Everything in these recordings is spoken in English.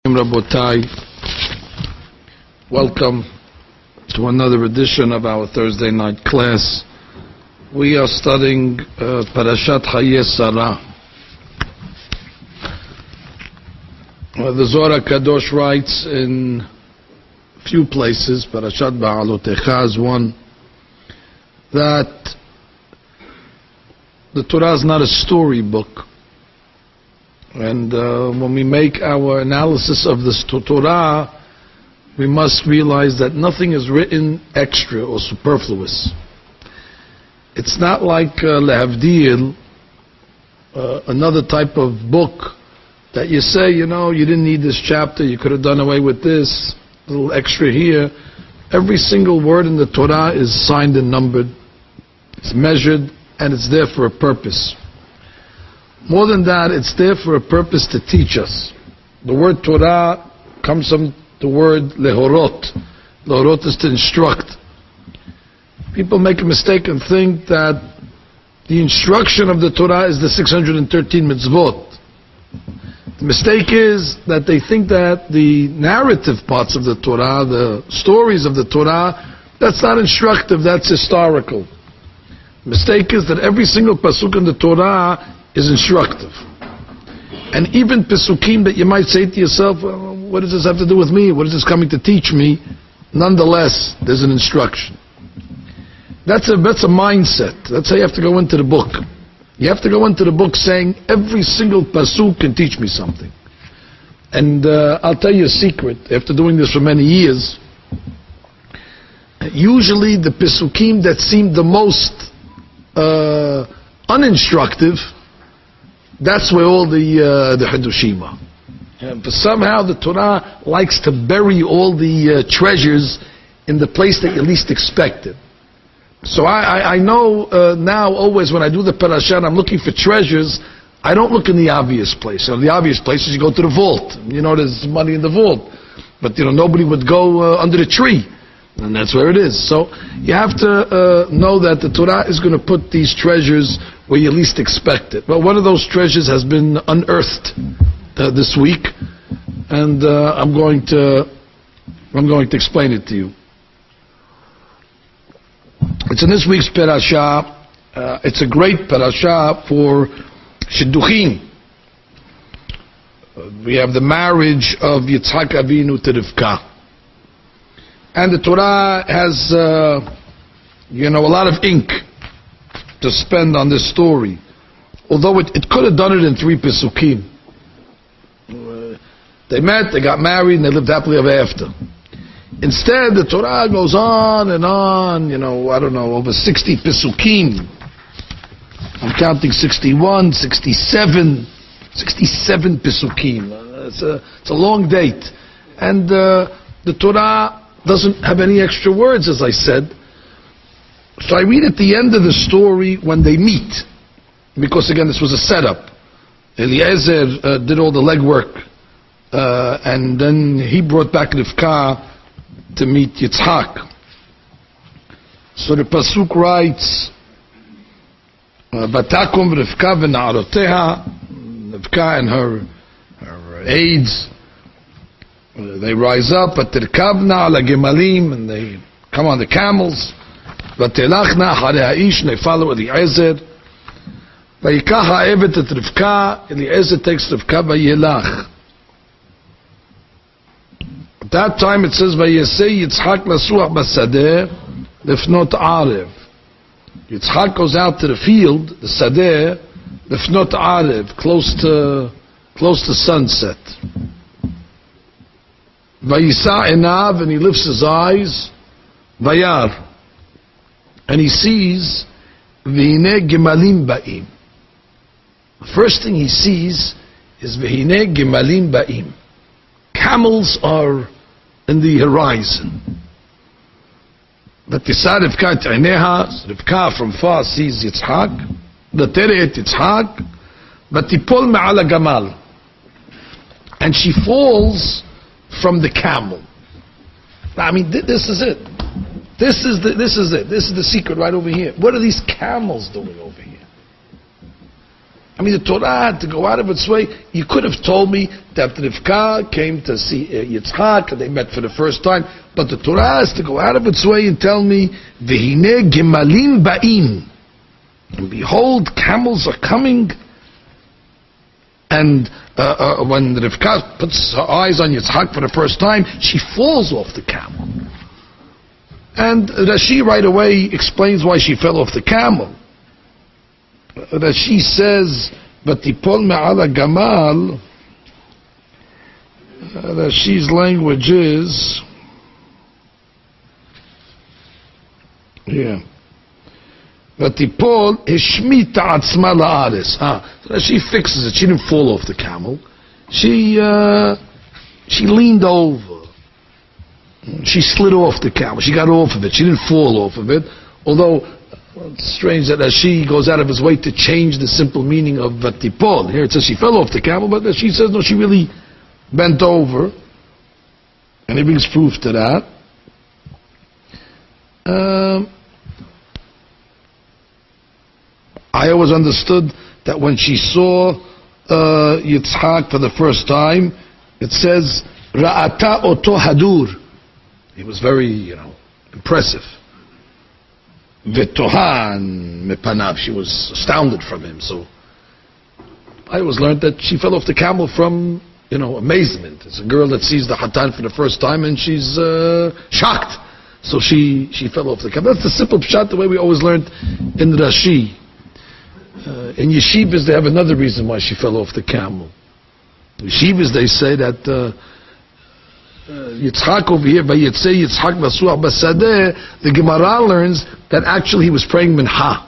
Rabotai, welcome to another edition of our Thursday night class. We are studying Parashat Chayei Sarah. The Zohar Kadosh writes in a few places, Parashat Ba'alotecha is one, that the Torah is not a storybook. And when we make our analysis of this Torah, we must realize that nothing is written extra or superfluous. It's not like Lehavdil, another type of book that you say, you didn't need this chapter, you could have done away with this, a little extra here. Every single word in the Torah is signed and numbered, it's measured, and it's there for a purpose. More than that, it's there for a purpose to teach us. The word Torah comes from the word lehorot. Lehorot is to instruct. People make a mistake and think that the instruction of the Torah is the 613 mitzvot. The mistake is that they think that the narrative parts of the Torah, the stories of the Torah, that's not instructive, that's historical. The mistake is that every single pasuk in the Torah is instructive. And even pesukim that you might say to yourself, well, what does this have to do with me? What is this coming to teach me? Nonetheless, there's an instruction. That's a mindset. That's how you have to go into the book. You have to go into the book saying, every single pasuk can teach me something. And I'll tell you a secret, after doing this for many years, usually the pesukim that seem the most uninstructive, that's where all the Hidushim are. But somehow the Torah likes to bury all the treasures in the place that you least expect it. So I know now always when I do the parasha, I'm looking for treasures, I don't look in the obvious place. The obvious place is you go to the vault. There's money in the vault. But nobody would go under the tree. And that's where it is. So you have to know that the Torah is going to put these treasures where you least expect it. Well, one of those treasures has been unearthed this week, and I'm going to explain it to you. It's in this week's parasha. It's a great parasha for shidduchim. We have the marriage of Yitzhak Avinu to Rivka. And the Torah has, a lot of ink to spend on this story. Although it could have done it in 3 pesukim. They met, they got married, and they lived happily ever after. Instead, the Torah goes on and on, over 60 pesukim. I'm counting 61, 67 pesukim. It's a long date. And the Torah doesn't have any extra words, as I said. So I read at the end of the story when they meet, because again this was a setup. Eliezer did all the legwork, and then he brought back Rivka to meet Yitzhak. So the pasuk writes, "Vatakum Rivka v'na'aroteha," Rivka and her aides. They rise up, v'tirkavna ala gemalim, and they come on the camels. V'telachna acharei ha'ish, and they follow Eliezer. V'yikach ha'evet et Rivka, Eliezer takes Rivka v'yelach. At that time it says, v'yesei Yitzhak lasuach basadeh lefnot arev. Yitzhak goes out to the field, the sadeh, lefnot arev, close to sunset. Vayisa enav, and he lifts his eyes, vayar, and he sees v'hine gemalim ba'im. The first thing he sees is v'hine gemalim ba'im. Camels are in the horizon. V'tisa Rivka et eineha, Rivka from far sees Yitzhak, v'teret Yitzhak, v'tipol me'al hagamal, and she falls from the camel. I mean, this is it. This is it. This is the secret right over here. What are these camels doing over here? I mean, the Torah had to go out of its way. You could have told me that Rivka came to see Yitzchak, and they met for the first time. But the Torah has to go out of its way and tell me, V'hine gemalim ba'im. And behold, camels are coming. And when Rivka puts her eyes on Yitzchak for the first time, she falls off the camel. And Rashi right away explains why she fell off the camel. Rashi says, "Vatipol me'ala gamal." Rashi's language is, "Vatipol hishmita atzma la'aretz." So Rashi fixes it. She didn't fall off the camel. She leaned over. She slid off the camel. She got off of it. She didn't fall off of it. Although it's strange that Rashi goes out of his way to change the simple meaning of vatipol. Here it says she fell off the camel, but Rashi says no, she really bent over. And he brings proof to that. I always understood that when she saw Yitzchak for the first time, it says Ra'ata oto hadur. He was very, impressive. V'tohan mepanav. She was astounded from him. So I always learned that she fell off the camel from, amazement. It's a girl that sees the Hatan for the first time and she's shocked. So she fell off the camel. That's the simple pshat, the way we always learned in Rashi. In yeshivas, they have another reason why she fell off the camel. In yeshivas, they say that Yitzchak over here, Vayetzei Yitzchak Vasuach Basadeh, the Gemara learns that actually he was praying Mincha.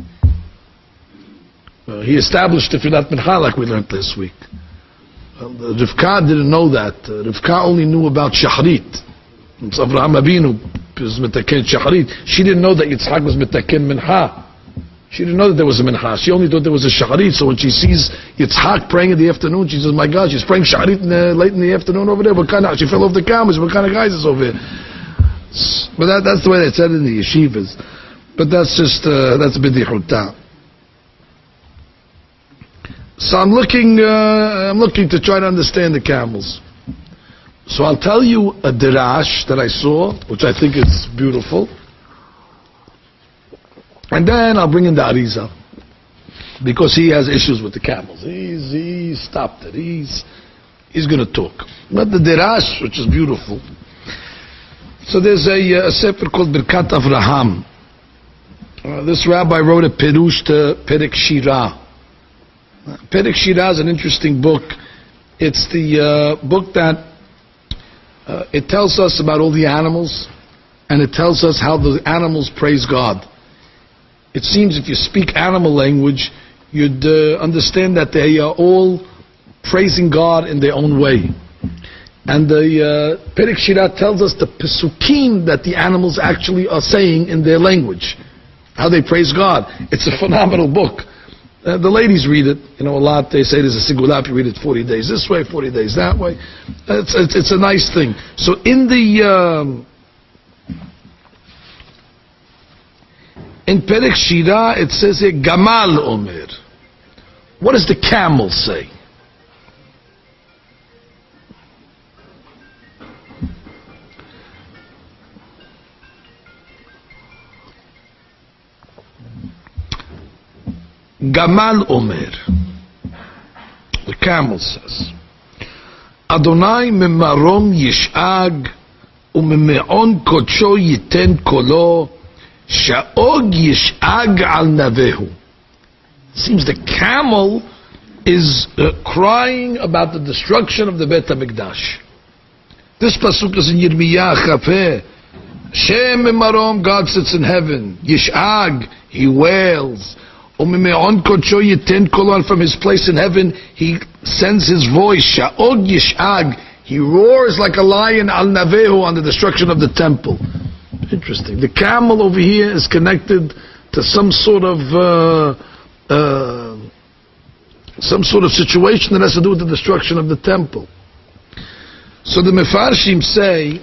He established Tefillat Mincha like we learned this week. Rivka didn't know that. Rivka only knew about Shachrit. It's Avraham Avinu was mitaken Shachrit. She didn't know that Yitzchak was mitaken Mincha. She didn't know that there was a mincha. She only thought there was a shacharit. So when she sees Yitzchak praying in the afternoon, she says, "My God, she's praying shacharit late in the afternoon over there. What kind of? She fell off the camels. What kind of guys is over here?" But that's the way they said it in the yeshivas. But that's just that's b'dichuta. So I'm looking to try to understand the camels. So I'll tell you a dirash that I saw, which I think is beautiful. And then I'll bring in the Arizal, because he has issues with the camels. He stopped it. He's going to talk. But the Dirash, which is beautiful. So there's a sefer called Birkat Avraham. This rabbi wrote a perush to Perek Shirah. Perek Shirah is an interesting book. It's the book that it tells us about all the animals, and it tells us how the animals praise God. It seems if you speak animal language, you'd understand that they are all praising God in their own way. And the Perek Shirah tells us the pesukim that the animals actually are saying in their language, how they praise God. It's a phenomenal book. The ladies read it, a lot. They say there's a sigulap, you read it 40 days this way, 40 days that way. It's a nice thing. So in Perek Shirah, it says here, Gamal Omer. What does the camel say? Gamal Omer. The camel says, Adonai memarom yish'ag umeme'on kodsho yiten kolo Sha'og yish'ag al navehu. Seems the camel is crying about the destruction of the Beit HaMikdash. This pasuk is in Yirmiyah Chafeh. Shem emarom, God sits in heaven. Yish'ag, he wails. Umime'on kodsho yiten kolon, from his place in heaven, he sends his voice. Sha'og yish'ag, he roars like a lion al navehu, on the destruction of the temple. Interesting. The camel over here is connected to some sort of situation that has to do with the destruction of the temple. So the Mefarshim say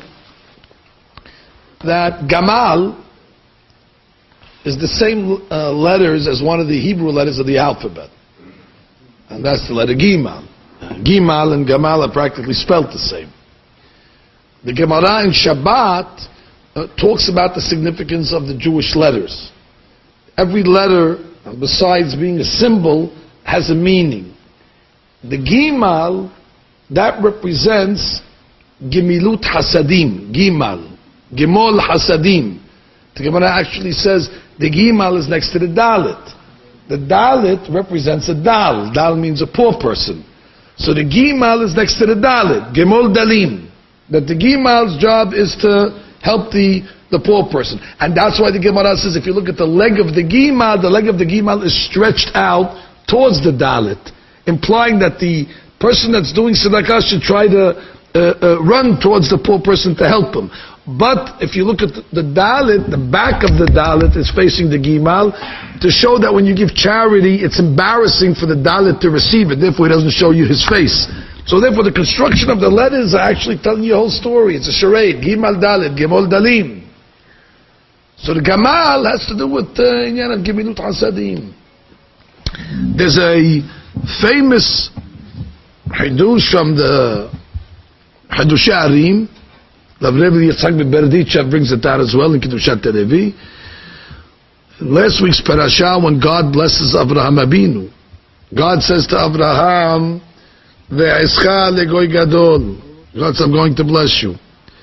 that Gamal is the same letters as one of the Hebrew letters of the alphabet, and that's the letter Gimel. Gimal and Gamal are practically spelled the same. The Gemara in Shabbat talks about the significance of the Jewish letters. Every letter, besides being a symbol, has a meaning. The Gimal, that represents Gemilut Hasadim, Gimal, Gemol Hasadim. The Gemara actually says the Gimal is next to the Dalit. The Dalit represents a Dal. Dal means a poor person. So the Gimal is next to the Dalit, Gemol Dalim. That the Gimal's job is to help the poor person. And that's why the Gemara says, if you look at the leg of the Gimal is stretched out towards the Dalit, implying that the person that's doing tzedakah should try to run towards the poor person to help him. But if you look at the Dalit, the back of the Dalit is facing the Gimal to show that when you give charity, it's embarrassing for the Dalit to receive it. Therefore, he doesn't show you his face. So therefore, the construction of the letters are actually telling you a whole story. It's a charade. Gimal Dalit, Gimol Dalim. So the Gamal has to do with Inyan of Gemilut Hasadim. There's a famous Hidush from the Hidush Arim. The Rebbe Yitzhak Berditchev brings it out as well in Kedushat Levi. Last week's parasha, when God blesses Avraham Abinu, God says to Avraham, "Ve'escha legoy gadol." God says, "I'm going to bless you.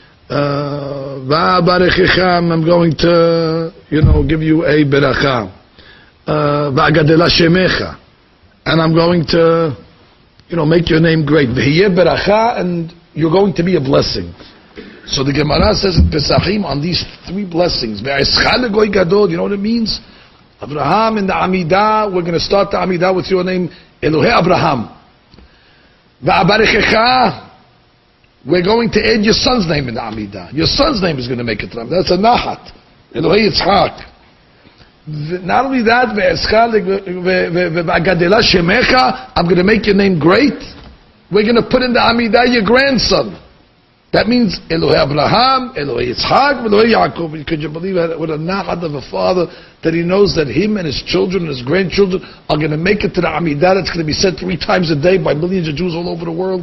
Va'abarechecham, I'm going to, give you a beracha. Va'agadela shemecha, and I'm going to, make your name great. Ve'yeh beracha, and you're going to be a blessing." So the Gemara says in Pesachim on these three blessings. Ve'escha legoy gadol, you know what it means? Abraham in the Amidah, we're going to start the Amidah with your name, Elohei Abraham. Va'abarechecha, we're going to add your son's name in the Amidah. Your son's name is going to make it. That's a Nahat. Elohei Yitzchak. Not only that, ve'agadela shemecha, I'm going to make your name great. We're going to put in the Amidah your grandson. That means Elohei Abraham, Elohei Yitzchak, Elohei Yaakov. Could you believe that? What a nahat of a father, that he knows that him and his children and his grandchildren are going to make it to the Amidah. It's going to be said 3 times a day by millions of Jews all over the world.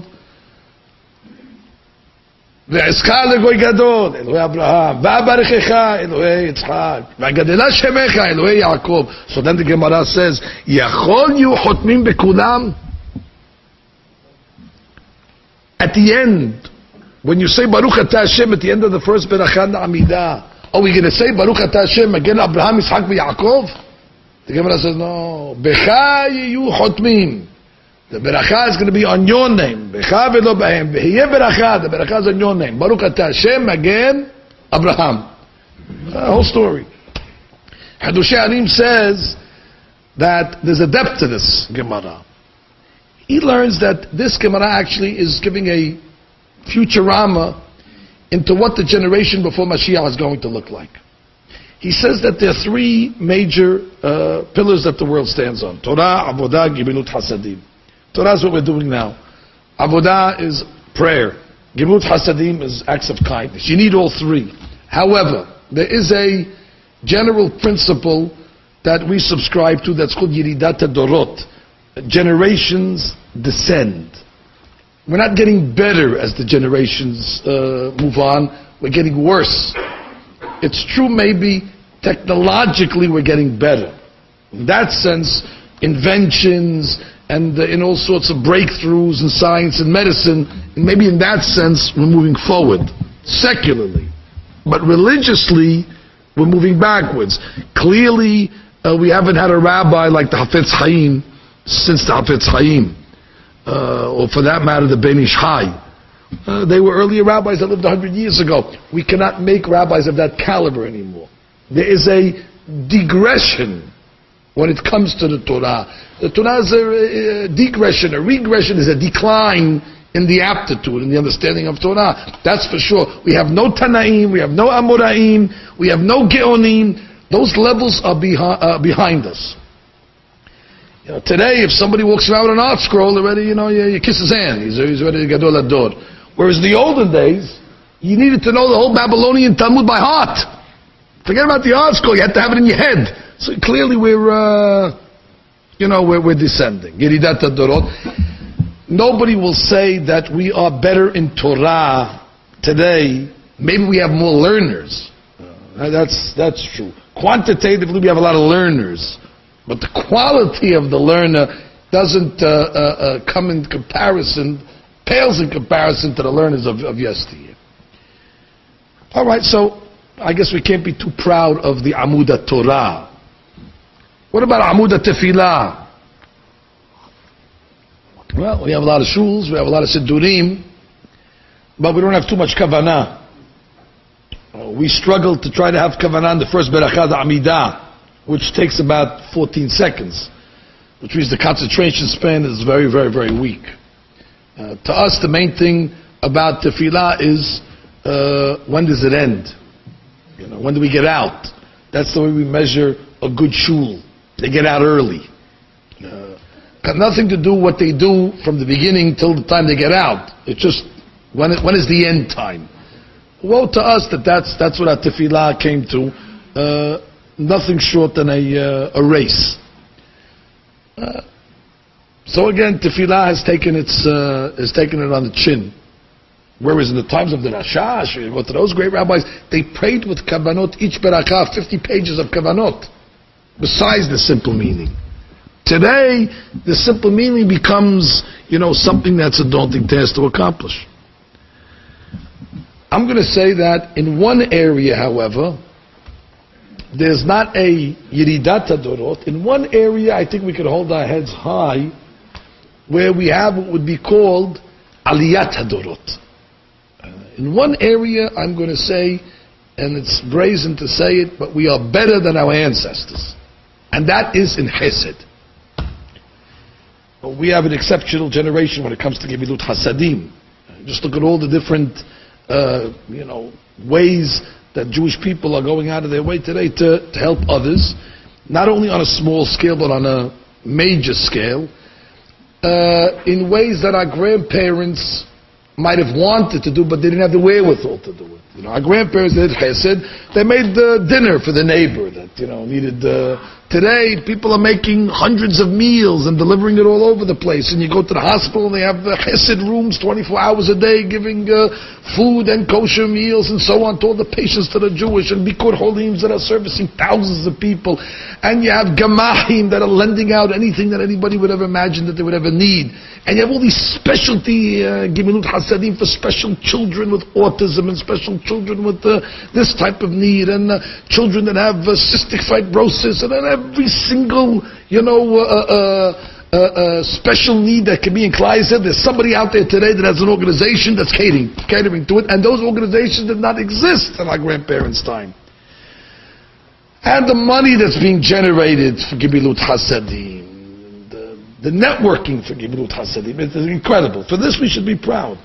Ve'escha legoy gadol, Elohei Abraham, va'abarechecha, Elohei Yitzchak, va'agadela shemecha, Elohei Yaakov. So then the Gemara says, Yachol yu chotmim bekulam. At the end, when you say Baruch Atah Hashem at the end of the first Beracha in the Amidah, are we going to say Baruch Atah Hashem again, Abraham, Yitzchak, Yaakov? The Gemara says, no. Becha yiyu chotmim. The Beracha is going to be on your name. Becha velo b'hem. V'hiyeh Beracha. The Beracha is on your name. Baruch Atah Hashem again, Abraham. Whole story. Hidushei Arim says that there's a depth to this Gemara. He learns that this Gemara actually is giving a Futurama into what the generation before Mashiach is going to look like. He says that there are 3 major pillars that the world stands on. Torah, Avodah, Gemilut Hasadim. Torah is what we're doing now. Avodah is prayer. Gemilut Hasadim is acts of kindness. You need all 3. However, there is a general principle that we subscribe to that's called Yeridat HaDorot. Generations descend. We're not getting better as the generations move on. We're getting worse. It's true, maybe technologically we're getting better. In that sense, inventions and in all sorts of breakthroughs in science and medicine, and maybe in that sense we're moving forward, secularly. But religiously, we're moving backwards. Clearly, we haven't had a rabbi like the Hafetz Chaim since the Hafetz Chaim. Or for that matter, the Ben Ish Chai. They were earlier rabbis that lived 100 years ago. We cannot make rabbis of that caliber anymore. There is a digression when it comes to the Torah. The Torah is a digression. A regression is a decline in the aptitude, in the understanding of Torah. That's for sure. We have no Tanaim, we have no Amoraim, we have no Geonim. Those levels are behind us. Today, if somebody walks around with an art scroll, already, you kiss his hand. He's ready to gadol ador. Whereas in the olden days, you needed to know the whole Babylonian Talmud by heart. Forget about the art scroll. You had to have it in your head. So clearly, we're descending. Yeridat HaDorot. nobody will say that we are better in Torah today. Maybe we have more learners. That's true. Quantitatively, we have a lot of learners, but the quality of the learner doesn't come in comparison, pales in comparison to the learners of yesteryear. All right, so I guess we can't be too proud of the Amud Torah. What about Amud Tefillah? Well, we have a lot of shuls, we have a lot of siddurim, but we don't have too much kavanah. We struggle to try to have kavanah in the first berakah, the Amidah, which takes about 14 seconds, which means the concentration span is very, very, very weak. To us, the main thing about tefillah is when does it end? When do we get out? That's the way we measure a good shul. They get out early. Got nothing to do what they do from the beginning till the time they get out. It's just when is the end time? Woe to us that's what our tefillah came to. Nothing short than a race. So again, tefillah has taken it on the chin. Whereas in the times of the Rashash, you go to those great rabbis, they prayed with kavanot, each berakah, 50 pages of kavanot, besides the simple meaning. Today, the simple meaning becomes, something that's a daunting task to accomplish. I'm going to say that in one area, however, there's not a Yiridat Hadorot. In one area, I think we could hold our heads high, where we have what would be called Aliyat Hadorot. In one area, I'm going to say, and it's brazen to say it, but we are better than our ancestors. And that is in Chesed. We have an exceptional generation when it comes to Gemilut Hasadim. Just look at all the different, ways that Jewish people are going out of their way today to help others, not only on a small scale, but on a major scale, in ways that our grandparents might have wanted to do, but they didn't have the wherewithal to do it. Our grandparents did chesed. They made dinner for the neighbor that needed. Today, people are making hundreds of meals and delivering it all over the place. And you go to the hospital, and they have the chesed rooms 24 hours a day, giving food and kosher meals and so on to all the patients that are Jewish, and bikur holims that are servicing thousands of people. And you have gamahim that are lending out anything that anybody would ever imagine that they would ever need. And you have all these specialty gemilut hasadim for special children with autism and special children with this type of need, and children that have cystic fibrosis, and then every single special need that can be in Kleisel. There's somebody out there today that has an organization that's catering to it, and those organizations did not exist in our grandparents' time. And the money that's being generated for Gemilut Hasadim, the networking for Gemilut Hasadim, it's incredible. For this we should be proud.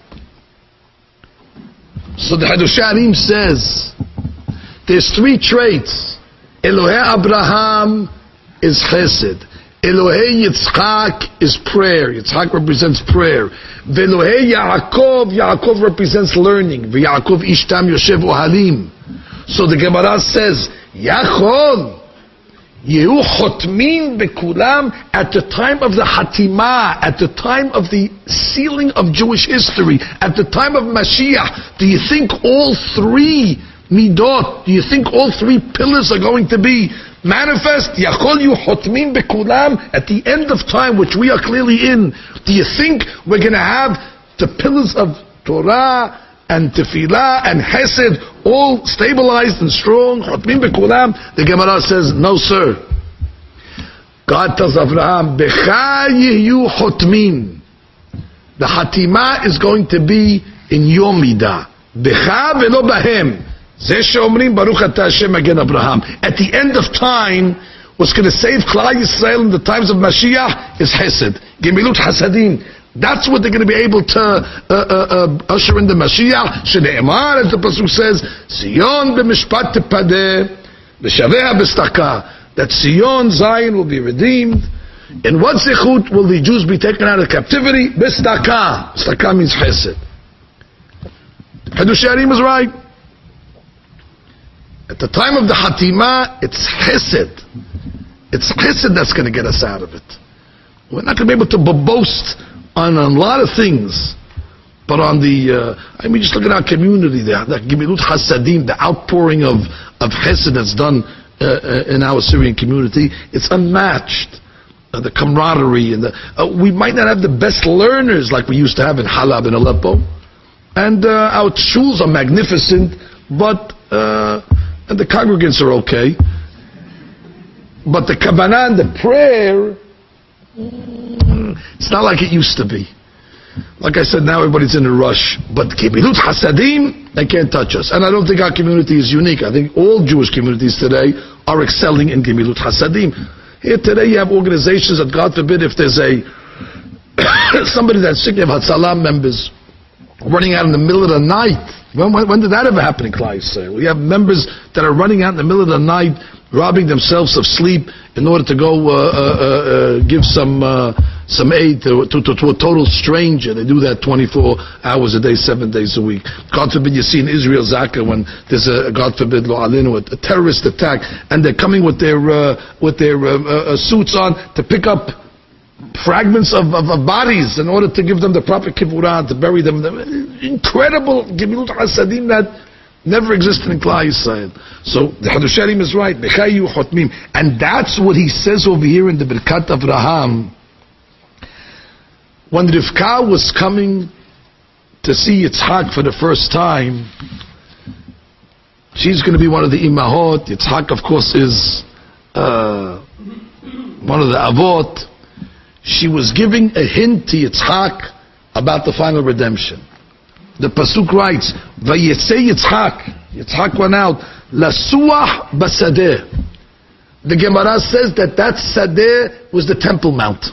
So the Hadusharim says there's three traits. Elohei Abraham is chesed. Elohei Yitzchak is prayer. Yitzchak represents prayer. Velohei Yaakov, Yaakov represents learning. V'Yaakov Ishtam Yoshev Ohalim. So the Gemara says, Yachol Yehu Chotmin Bekulam, at the time of the Hatimah, at the time of the sealing of Jewish history, at the time of Mashiach, do you think all three midot, do you think all three pillars are going to be manifest? Yachol Yehu Chotmin Bekulam, at the end of time, which we are clearly in, do you think we're going to have the pillars of Torah and Tefillah and Hesed all stabilized and strong? Chotmin bekulam. The Gemara says, no sir. God tells Abraham, Becha yehu chotmin. The Hatimah is going to be in your midah. Becha velo bahem. Zeh she'omrim Baruch Atah Hashem Magen Abraham. At the end of time, what's going to save Klal Yisrael in the times of Mashiach is Hesed. Gemilut Hasadim. That's what they're going to be able to usher in the Mashiach. Shne'emar, as the pasuk says, Zion b'mishpat tepadeh, v'shaveh b'staka. That Zion, Zion, will be redeemed. In what zichut will the Jews be taken out of captivity? B'staka. B'staka means chesed. Hadush Yarim is right. At the time of the Hatimah, it's chesed. It's chesed that's going to get us out of it. We're not going to be able to boast on a lot of things. But on the, just look at our community there, the Gemilut Hasadim, the outpouring of chesed that's done in our Syrian community, it's unmatched. The camaraderie and we might not have the best learners like we used to have in Halab and Aleppo, and our shuls are magnificent, but and the congregants are okay, but the kavanah and the prayer, it's not like it used to be. Like I said, now everybody's in a rush, but Gemilut Hasadim, they can't touch us. And I don't think our community is unique. I think all Jewish communities today are excelling in Gemilut Hasadim. Here today you have organizations that, God forbid, if there's somebody that's sick, you have Hatzalah members running out in the middle of the night. When did that ever happen in Klal Yisrael? We have members that are running out in the middle of the night, robbing themselves of sleep in order to go give some aid to a total stranger. They do that 24 hours a day, 7 days a week. God forbid you see in Israel Zaka when there's God forbid lo alinu, a terrorist attack, and they're coming with their suits on to pick up fragments of bodies in order to give them the proper kibbutz, to bury them. Incredible Gemilut Hasadim that never existed in Klal Yisrael. So the Hadush Harim is right. And that's what he says over here in the Birkat Avraham. When Rivka was coming to see Yitzhak for the first time, she's going to be one of the imahot. Yitzhak, of course, is one of the avot. She was giving a hint to Yitzhak about the final redemption. The pasuk writes, "Vayetze Yitzhak." Yitzhak went out. Lasuach basadeh. The Gemara says that sadeh was the Temple Mount.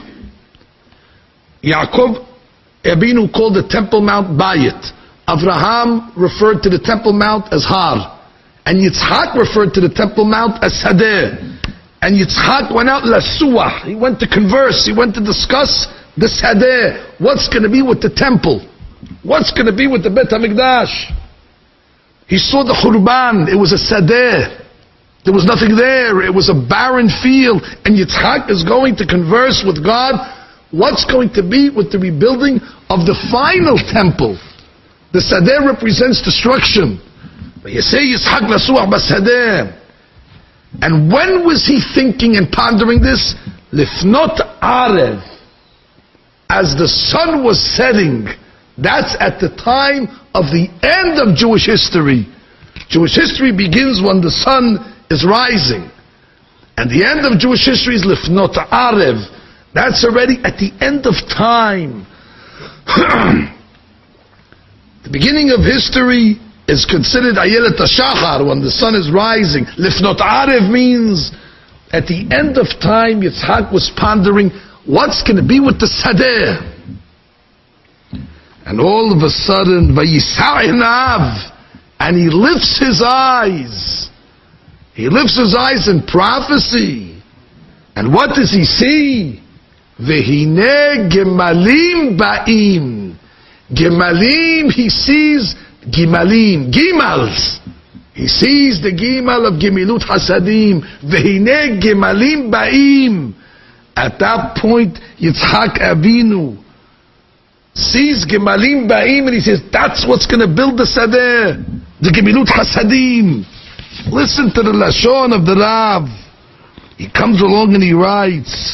Yaakov Abinu called the Temple Mount Bayit. Avraham referred to the Temple Mount as Har, and Yitzhak referred to the Temple Mount as Sadeh. And Yitzhak went out lasuach. He went to converse. He went to discuss the Sadeh. What's going to be with the temple? What's going to be with the Bet HaMikdash? He saw the Khurban. It was a Sadeh. There was nothing there. It was a barren field. And Yitzhak is going to converse with God. What's going to be with the rebuilding of the final temple? The Sadeh represents destruction. But you say Yitzhak lasuach basadeh. And when was he thinking and pondering this? Lifnot Arev. As the sun was setting. That's at the time of the end of Jewish history. Jewish history begins when the sun is rising. And the end of Jewish history is Lifnot Arev. That's already at the end of time. The beginning of history is considered Ayelet HaShachar, when the sun is rising. Lifnot Arev means at the end of time. Yitzhak was pondering what's going to be with the Sadeh. And all of a sudden, Vayisa Einav, and he lifts his eyes. He lifts his eyes in prophecy. And what does he see? Vehine Gemalim Ba'im. Gemalim, he sees Gimalim, Gimals. He sees the Gimal of Gemilut Hasadim. Vehine Gemalim Ba'im. At that point, Yitzhak Avinu sees Gemalim Ba'im and he says, that's what's going to build the Sadeh, the Gemilut Hasadim. Listen to the Lashon of the Rav. He comes along and he writes,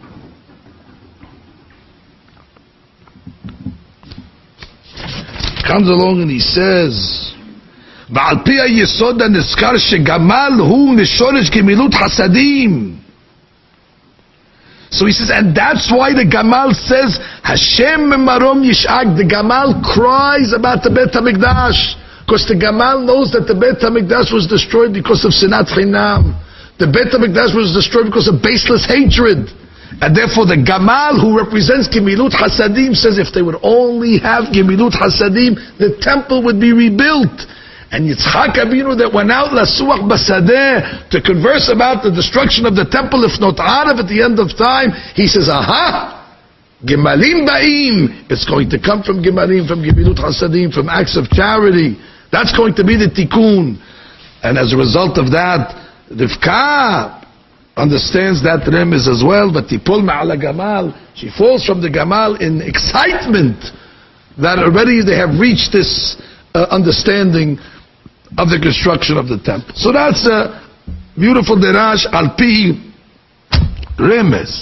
says, ועל פי היסוד הנזכר שגמל הוא משורש גמילות חסדים. So he says, and that's why the Gamal says, Hashem marom yish'ag. The Gamal cries about the Bet HaMikdash, because the Gamal knows that the Bet HaMikdash was destroyed because of Sinat Chinam. The Bet HaMikdash was destroyed because of baseless hatred. And therefore the Gamal, who represents Gemilut Hasadim, says if they would only have Gemilut Hasadim, the temple would be rebuilt. And Yitzhak Avinu that went out Lasuach Basadeh to converse about the destruction of the temple, if not Arav at the end of time, he says, aha, Gemalim Ba'im. It's going to come from Gemalim, from Gemilut Hasadim, from acts of charity. That's going to be the Tikkun. And as a result of that, Rivka understands that remez as well, but tipol ma'ala gamal, she falls from the gamal in excitement that already they have reached this understanding of the construction of the temple. So that's a beautiful derash al pi remez.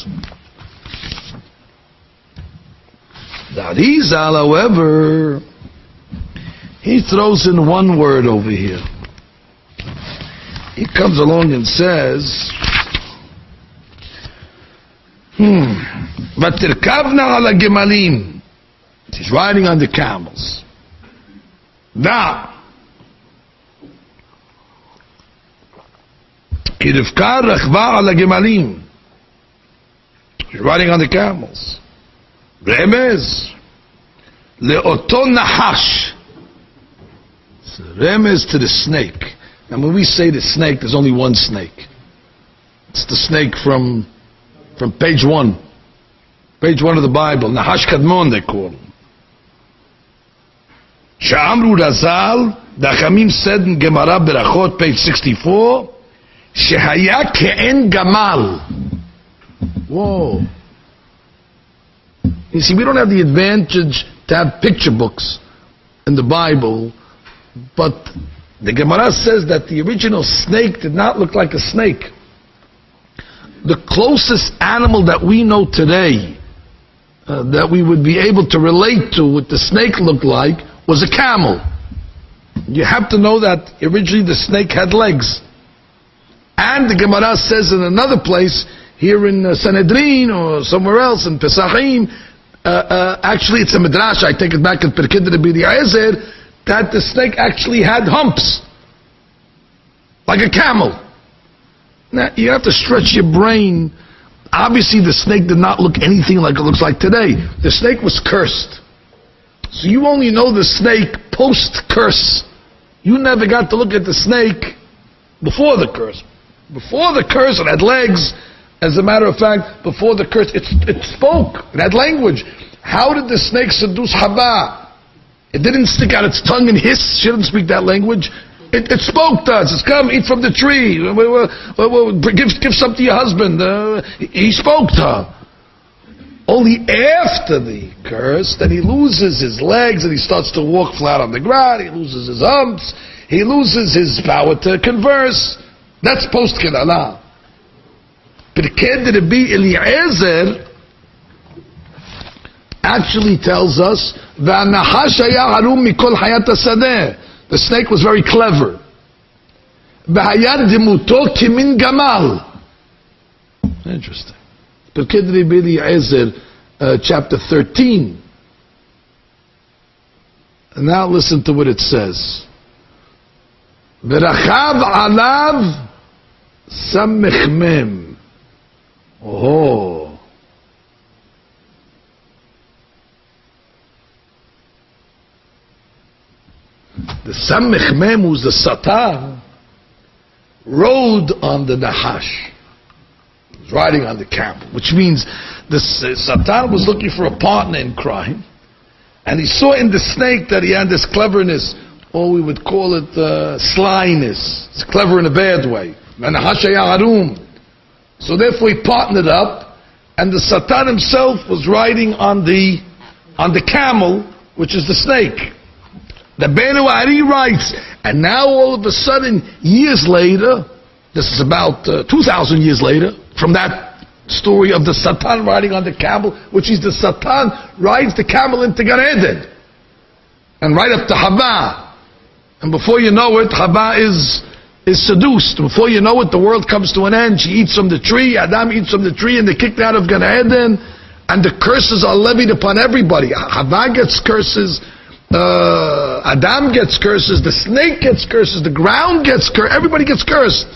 The Arizal, however, he throws in one word over here. He comes along and says, Vatirkavna ala gemalim. He's riding on the camels. Now, Rivka rachva ala gemalim. He's riding on the camels. Remez leoto nahash. Remez to the snake. Now, when we say the snake, there's only one snake. It's the snake from page 1. Page 1 of the Bible. Nahash Kadmon, they call him. Sha'amru Razal, the Achamim said in Gemara Berachot, page 64, Shehaya ke'en gamal. Whoa. You see, we don't have the advantage to have picture books in the Bible, but the Gemara says that the original snake did not look like a snake. The closest animal that we know today that we would be able to relate to what the snake looked like was a camel. You have to know that originally the snake had legs. And the Gemara says in another place, here in Sanhedrin or somewhere else in Pesachim, actually it's a midrash, I take it back in Perkid Rabbi Eliezer, that the snake actually had humps, like a camel. Now, you have to stretch your brain. Obviously, the snake did not look anything like it looks like today. The snake was cursed. So you only know the snake post-curse. You never got to look at the snake before the curse. Before the curse, it had legs. As a matter of fact, before the curse, it spoke. It had language. How did the snake seduce Hava? It didn't stick out its tongue and hiss. She didn't speak that language. It spoke to us. It's come, eat from the tree. Give some to your husband. He spoke to her. Only after the curse, then he loses his legs and he starts to walk flat on the ground. He loses his humps. He loses his power to converse. That's post-Kedala. But the kid that be Eliezer actually tells us the snake was very clever. Interesting. Perkid Rabbi Eliezer, chapter 13. And now listen to what it says. V'rachav alav samech mem. Oh. The Samech Mem, who's the Satan, rode on the Nahash. He was riding on the camel, which means the Satan was looking for a partner in crime, and he saw in the snake that he had this cleverness, or we would call it slyness. It's clever in a bad way. So therefore he partnered up, and the Satan himself was riding on the camel, which is the snake. The Benu Ari writes, and now all of a sudden, years later, this is about 2,000 years later, from that story of the Satan riding on the camel, which is the Satan rides the camel into Gan Eden, and right up to Hava. And before you know it, Hava is seduced. Before you know it, the world comes to an end. She eats from the tree, Adam eats from the tree, and they're kicked out of Gan Eden, and the curses are levied upon everybody. Hava gets curses, Adam gets curses, the snake gets curses, the ground gets cursed, everybody gets cursed.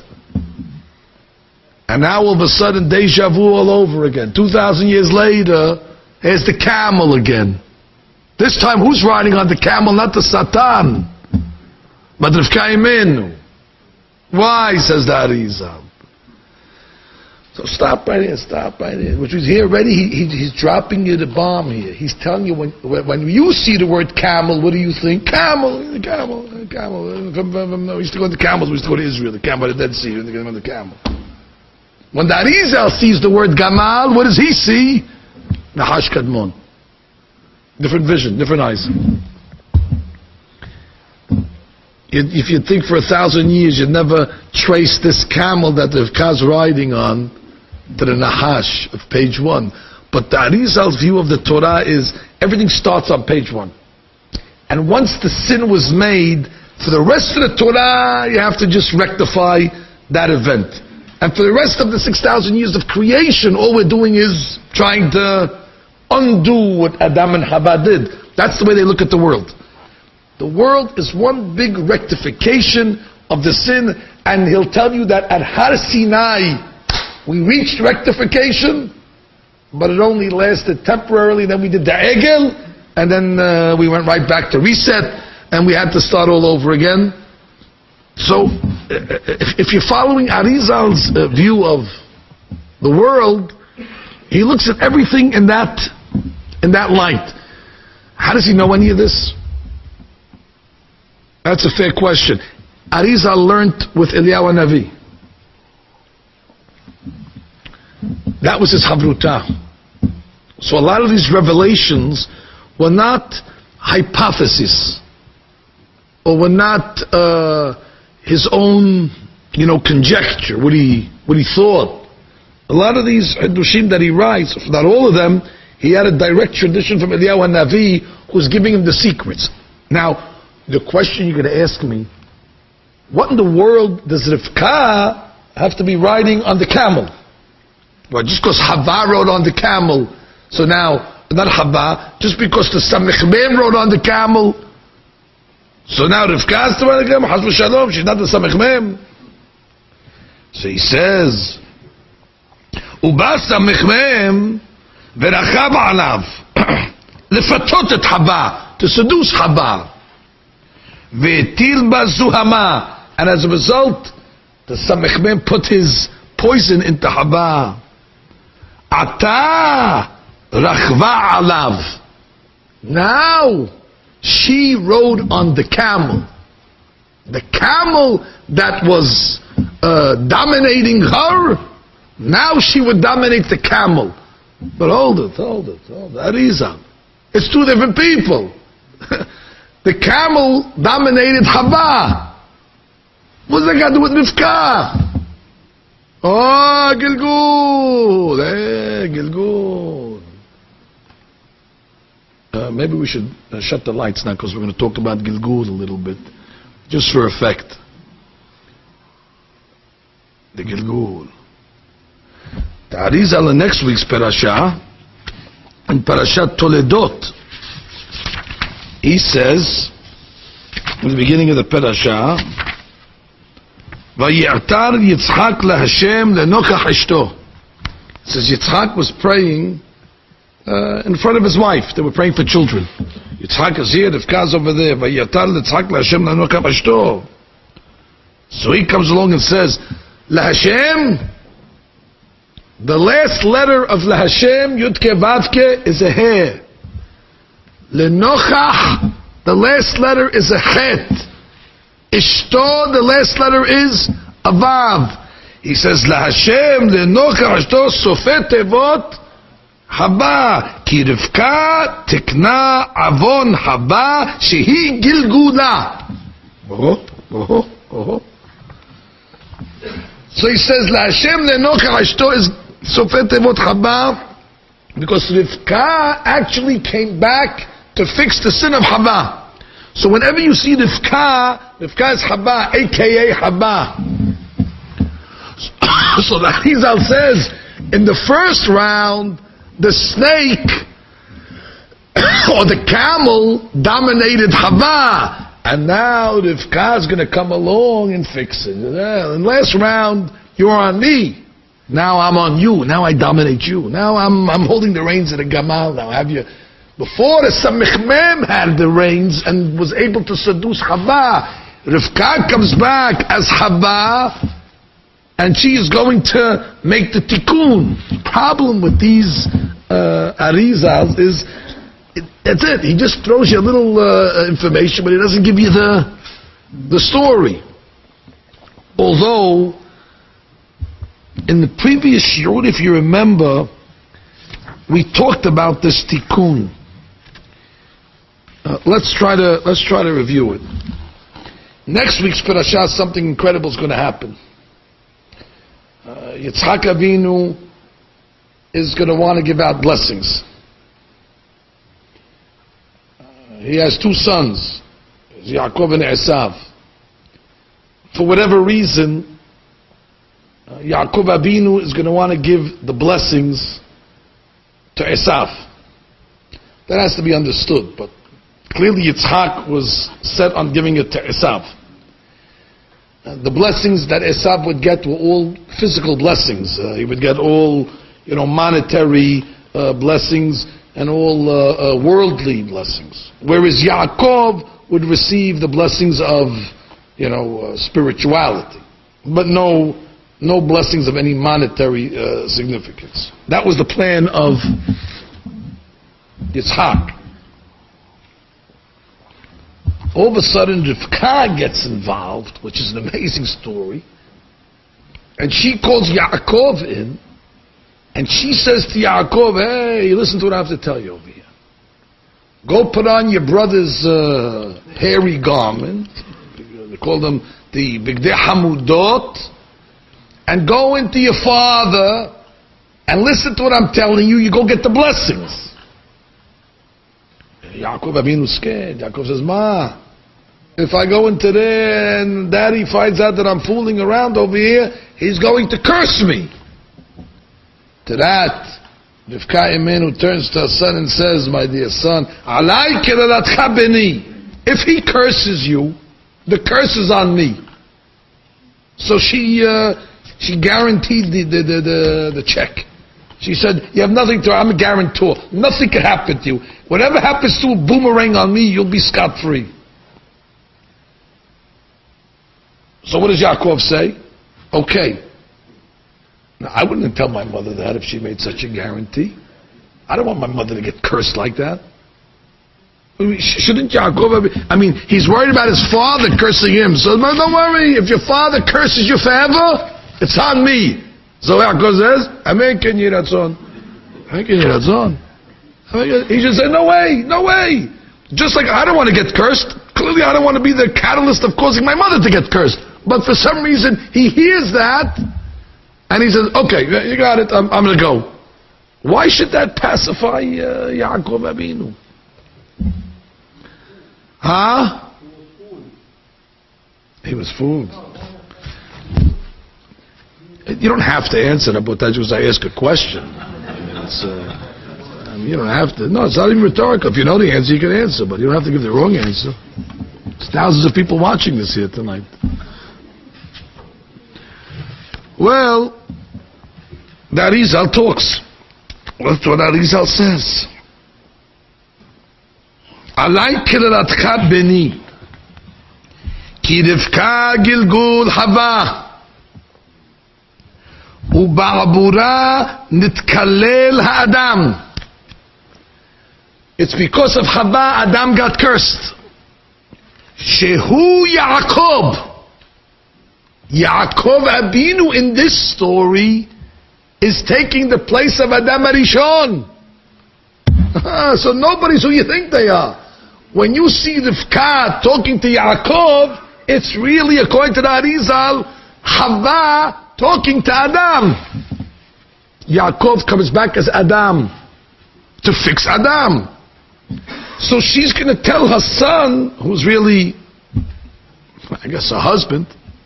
And now all of a sudden, deja vu all over again. 2,000 years later, here's the camel again. This time, who's riding on the camel? Not the Satan, but Rivka Imenu. Why, says the Arizal. So stop right here. Which is here already, he's dropping you the bomb here. He's telling you, when you see the word camel, what do you think? Camel. We used to go to camels, we used to go to Israel, the camel, the Dead Sea, the camel. When the Arizal sees the word Gamal, what does he see? Nahash Kadmon. Different vision, different eyes. If you think for 1,000 years, you'd never trace this camel that Rivka's riding on to the Nahash of page 1. But the Arizal's view of the Torah is everything starts on page 1. And once the sin was made, for the rest of the Torah, you have to just rectify that event. And for the rest of the 6,000 years of creation, all we're doing is trying to undo what Adam and Hava did. That's the way they look at the world. The world is one big rectification of the sin, and he'll tell you that at Har Sinai, we reached rectification, but it only lasted temporarily. Then we did the Egel, and then we went right back to reset, and we had to start all over again. So, if you're following Arizal's view of the world, he looks at everything in that light. How does he know any of this? That's a fair question. Arizal learned with Eliyahu Navi. That was his Havruta. So a lot of these revelations were not hypotheses, or were not his own, conjecture, what he thought. A lot of these Hadushim that he writes, if not all of them, he had a direct tradition from Eliyahu Navi, who's giving him the secrets. Now, the question you're going to ask me, what in the world does Rivka have to be riding on the camel? Well, just because Hava rode on the camel, so now, not Hava, just because the Samech Mem rode on the camel, so now Rivka has to ride on the camel, Hasbu Shalom, she's not the Samech Mem. So he says, Uba Samech Mem, Verachav Alav, Lefatot et Hava, to seduce Hava. Ve'til bazuhama, and as a result, the Samech Mem put his poison into Hava. Ata rachva alav. Now she rode on the camel. The camel that was dominating her, now she would dominate the camel. But hold it. Arizal. It's two different people. The camel dominated Hava. What's that got to do with Rivka? Oh, Gilgul. Gilgul. Maybe we should shut the lights now, because we're going to talk about Gilgul a little bit. Just for effect. The Gilgul. The Arizal in next week's parasha, in Parashat Toledot, he says, in the beginning of the parasha, Vayi'atar Yitzchak laHashem leNochach Ishto. It says Yitzchak was praying in front of his wife. They were praying for children. Yitzchak is here, Rivka's over there. Vayi'atar Yitzchak laHashem leNochach Ishto. So he comes along and says, laHashem, the last letter of laHashem, Yudke Vavke, is a hair. LeNochach, the last letter is a chet. Ishto, the last letter is a vav. He says, LaHashem, LeNochach, Ishto, Sofet Tevot, Haba, Ki Rivka, Tikna, Avon, Haba, Shehi Gilgula. So he says, LaHashem, LeNochach, Ishto is Sofet Tevot, Haba, because Rivka actually came back to fix the sin of Hava. So whenever you see Rivka is Hava, aka Hava. So the Arizal says, in the first round, the snake or the camel dominated Hava, and now Rivka is going to come along and fix it. In the last round, you're on me. Now I'm on you. Now I dominate you. Now I'm holding the reins of the Gamal. Now have you. Before the Samech Mem had the reins and was able to seduce Hava, Rivka comes back as Hava, and she is going to make the tikkun. The problem with these Arizals is, that's it. He just throws you a little information, but he doesn't give you the story. Although In the previous shiur, if you remember, we talked about this tikkun. Let's try to review it. Next week's parasha, something incredible is going to happen. Yitzhak Avinu is going to want to give out blessings. He has two sons, Yaakov and Esav. For whatever reason, Yaakov Avinu is going to want to give the blessings to Esav. That has to be understood, but clearly Yitzhak was set on giving it to Esav. The blessings that Esav would get were all physical blessings. He would get all, monetary blessings and all worldly blessings. Whereas Yaakov would receive the blessings of, spirituality, but no blessings of any monetary significance. That was the plan of Yitzhak. All of a sudden, Rivka gets involved, which is an amazing story, and she calls Yaakov in, and she says to Yaakov, "Hey, listen to what I have to tell you over here. Go put on your brother's hairy garment, they call them the Bigdei Hamudot, and go into your father, and listen to what I'm telling you, you go get the blessings." Yaakov Avinu's scared. Yaakov says, "Ma, if I go into there and Daddy finds out that I'm fooling around over here, he's going to curse me." To that, Rivka Imenu turns to her son and says, "My dear son, Alai kiralatcha beni. If he curses you, the curse is on me." So she guaranteed the check. She said, "You have nothing to, I'm a guarantor. Nothing can happen to you. Whatever happens to a boomerang on me, you'll be scot-free." So what does Yaakov say? Okay. Now, I wouldn't tell my mother that if she made such a guarantee. I don't want my mother to get cursed like that. Shouldn't Yaakov, he's worried about his father cursing him. So don't worry, if your father curses you forever, it's on me. So Yaakov says, "Amen ken yeh ratzon." He just said, "No way. Just like I don't want to get cursed, clearly I don't want to be the catalyst of causing my mother to get cursed." But for some reason, he hears that, and he says, "Okay, you got it, I'm going to go." Why should that pacify Yaakov Avinu? Huh? He was fooled. You don't have to answer that, but just I ask a question. You don't have to. No, it's not even rhetorical. If you know the answer, you can answer, but you don't have to give the wrong answer. There's thousands of people watching this here tonight. Well, the Arizal talks. That's what Arizal says. Alai kiralatcha beni, ki Rivka gilgul Hava. Uba'abura nitkalel ha'adam. It's because of Chava Adam got cursed. Shehu Yaakov. Yaakov Avinu in this story is taking the place of Adam Arishon. So nobody's who you think they are. When you see Rivka talking to Yaakov, it's really, according to the Arizal, Chava talking to Adam. Yaakov comes back as Adam to fix Adam. So she's going to tell her son, who's really, I guess, her husband,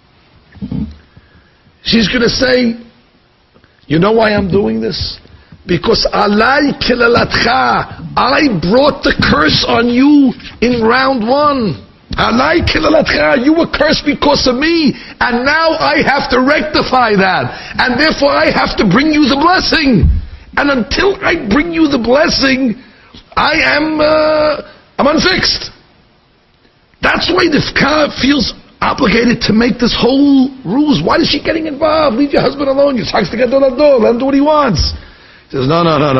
she's going to say, "You know why I'm doing this? Because alai kilalatcha, I brought the curse on you in round one. Alai kilalatcha, you were cursed because of me, and now I have to rectify that, and therefore I have to bring you the blessing. And until I bring you the blessing, I'm unfixed." That's why Rivka feels obligated to make this whole rules. Why is she getting involved? Leave your husband alone. Yitzhak's to get door to door. Let him do what he wants. He says, No.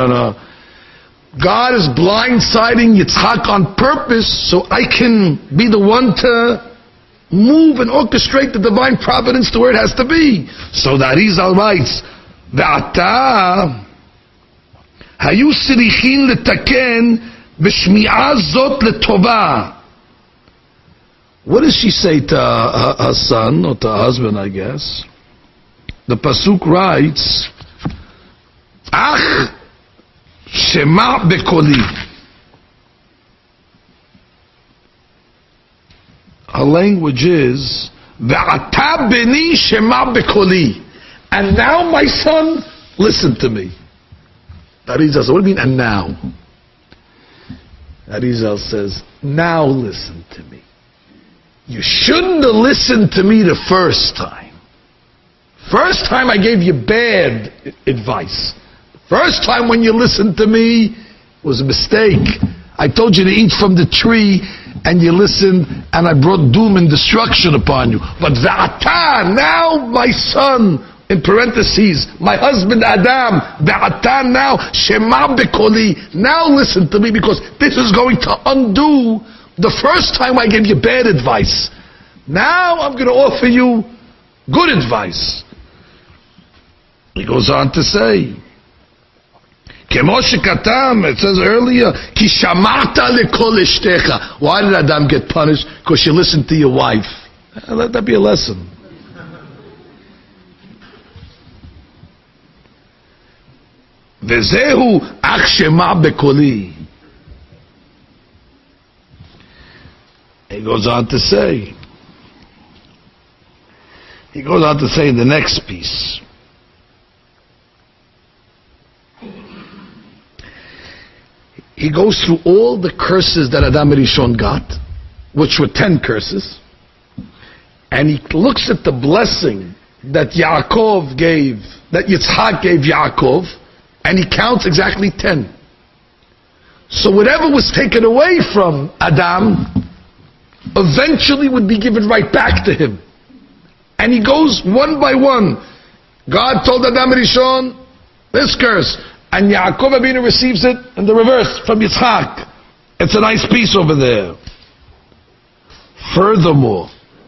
God is blindsiding Yitzhak on purpose so I can be the one to move and orchestrate the divine providence to where it has to be. So the Arizal writes, Ve'ata hayu sirichin letaken b'shmi'a zot letova. What does she say to her son, or to her husband, I guess? The Pasuk writes, Ach shema bekoli. Her language is, Ve'ata beni shema bekoli. And now, my son, listen to me. Arizal says, what do you mean, and now? Arizal says, now listen to me. You shouldn't have listened to me the first time. First time I gave you bad advice. First time when you listened to me was a mistake. I told you to eat from the tree, and you listened, and I brought doom and destruction upon you. But Ve'ata, now my son, in parentheses, my husband Adam, Ve'ata now, Shema bekoli, now listen to me, because this is going to undo the first time I gave you bad advice. Now I'm going to offer you good advice. He goes on to say, it says earlier, Ki shamata lekol ishtecha. Why did Adam get punished? Because you listened to your wife. Let that be a lesson. Vezehu ach shema bekoli. He goes on to say in the next piece, he goes through all the curses that Adam Rishon got, which were 10 curses, and he looks at the blessing that Yaakov gave, that Yitzhak gave Yaakov, and he counts exactly 10. So whatever was taken away from Adam eventually would be given right back to him. And he goes one by one. God told Adam Rishon this curse, and Yaakov Abinu receives it in the reverse from Yitzhak. It's a nice piece over there. Furthermore,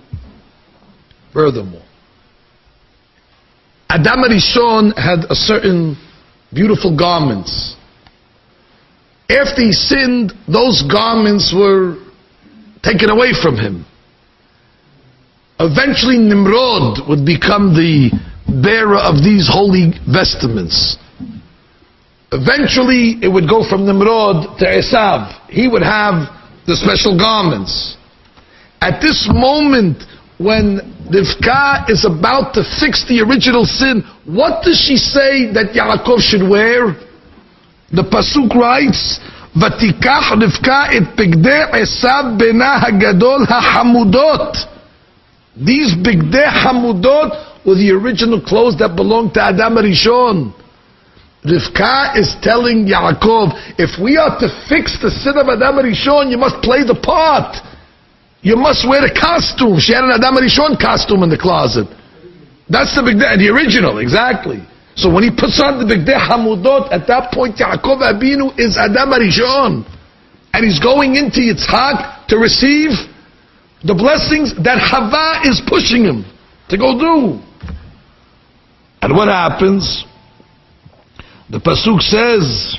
Adam Rishon had a certain beautiful garments. After he sinned, those garments were taken away from him. Eventually Nimrod would become the bearer of these holy vestments. Eventually it would go from Nimrod to Esav. He would have the special garments. At this moment, when Rivka is about to fix the original sin, what does she say that Yaakov should wear? The Pasuk writes, Vatikach Rivka et bigdei Esav bena hagadol hahamudot. These bigdei hamudot were the original clothes that belonged to Adam Rishon. Rivka is telling Yaakov, if we are to fix the sin of Adam Rishon, you must play the part. You must wear a costume. She had an Adam Rishon costume in the closet. That's the bigdei, the original, exactly. So when he puts on the bigdei hamudot, at that point Yaakov Abinu is Adam Rishon. And he's going into Yitzhak to receive the blessings that Hava is pushing him to go do. And what happens? The Pasuk says,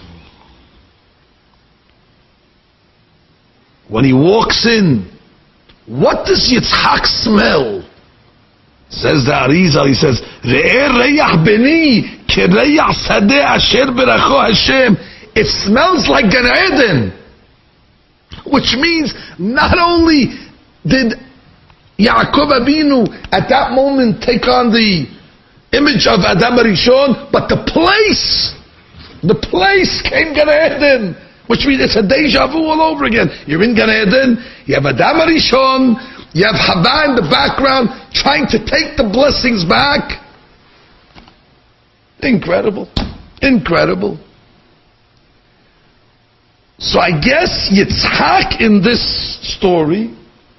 when he walks in, what does Yitzhak smell? Says the Arizal, he says, Re'eh reyach beni kereyach sadeh asher beracho Hashem. It smells like Gan Eden. Which means, not only did Yaakov Abinu at that moment take on the image of Adam Rishon, but the place came Gan Eden, which means it's a deja vu all over again. You're in Gan Eden, you have Adam Rishon, you have Hava in the background trying to take the blessings back. Incredible. So I guess Yitzhak in this story,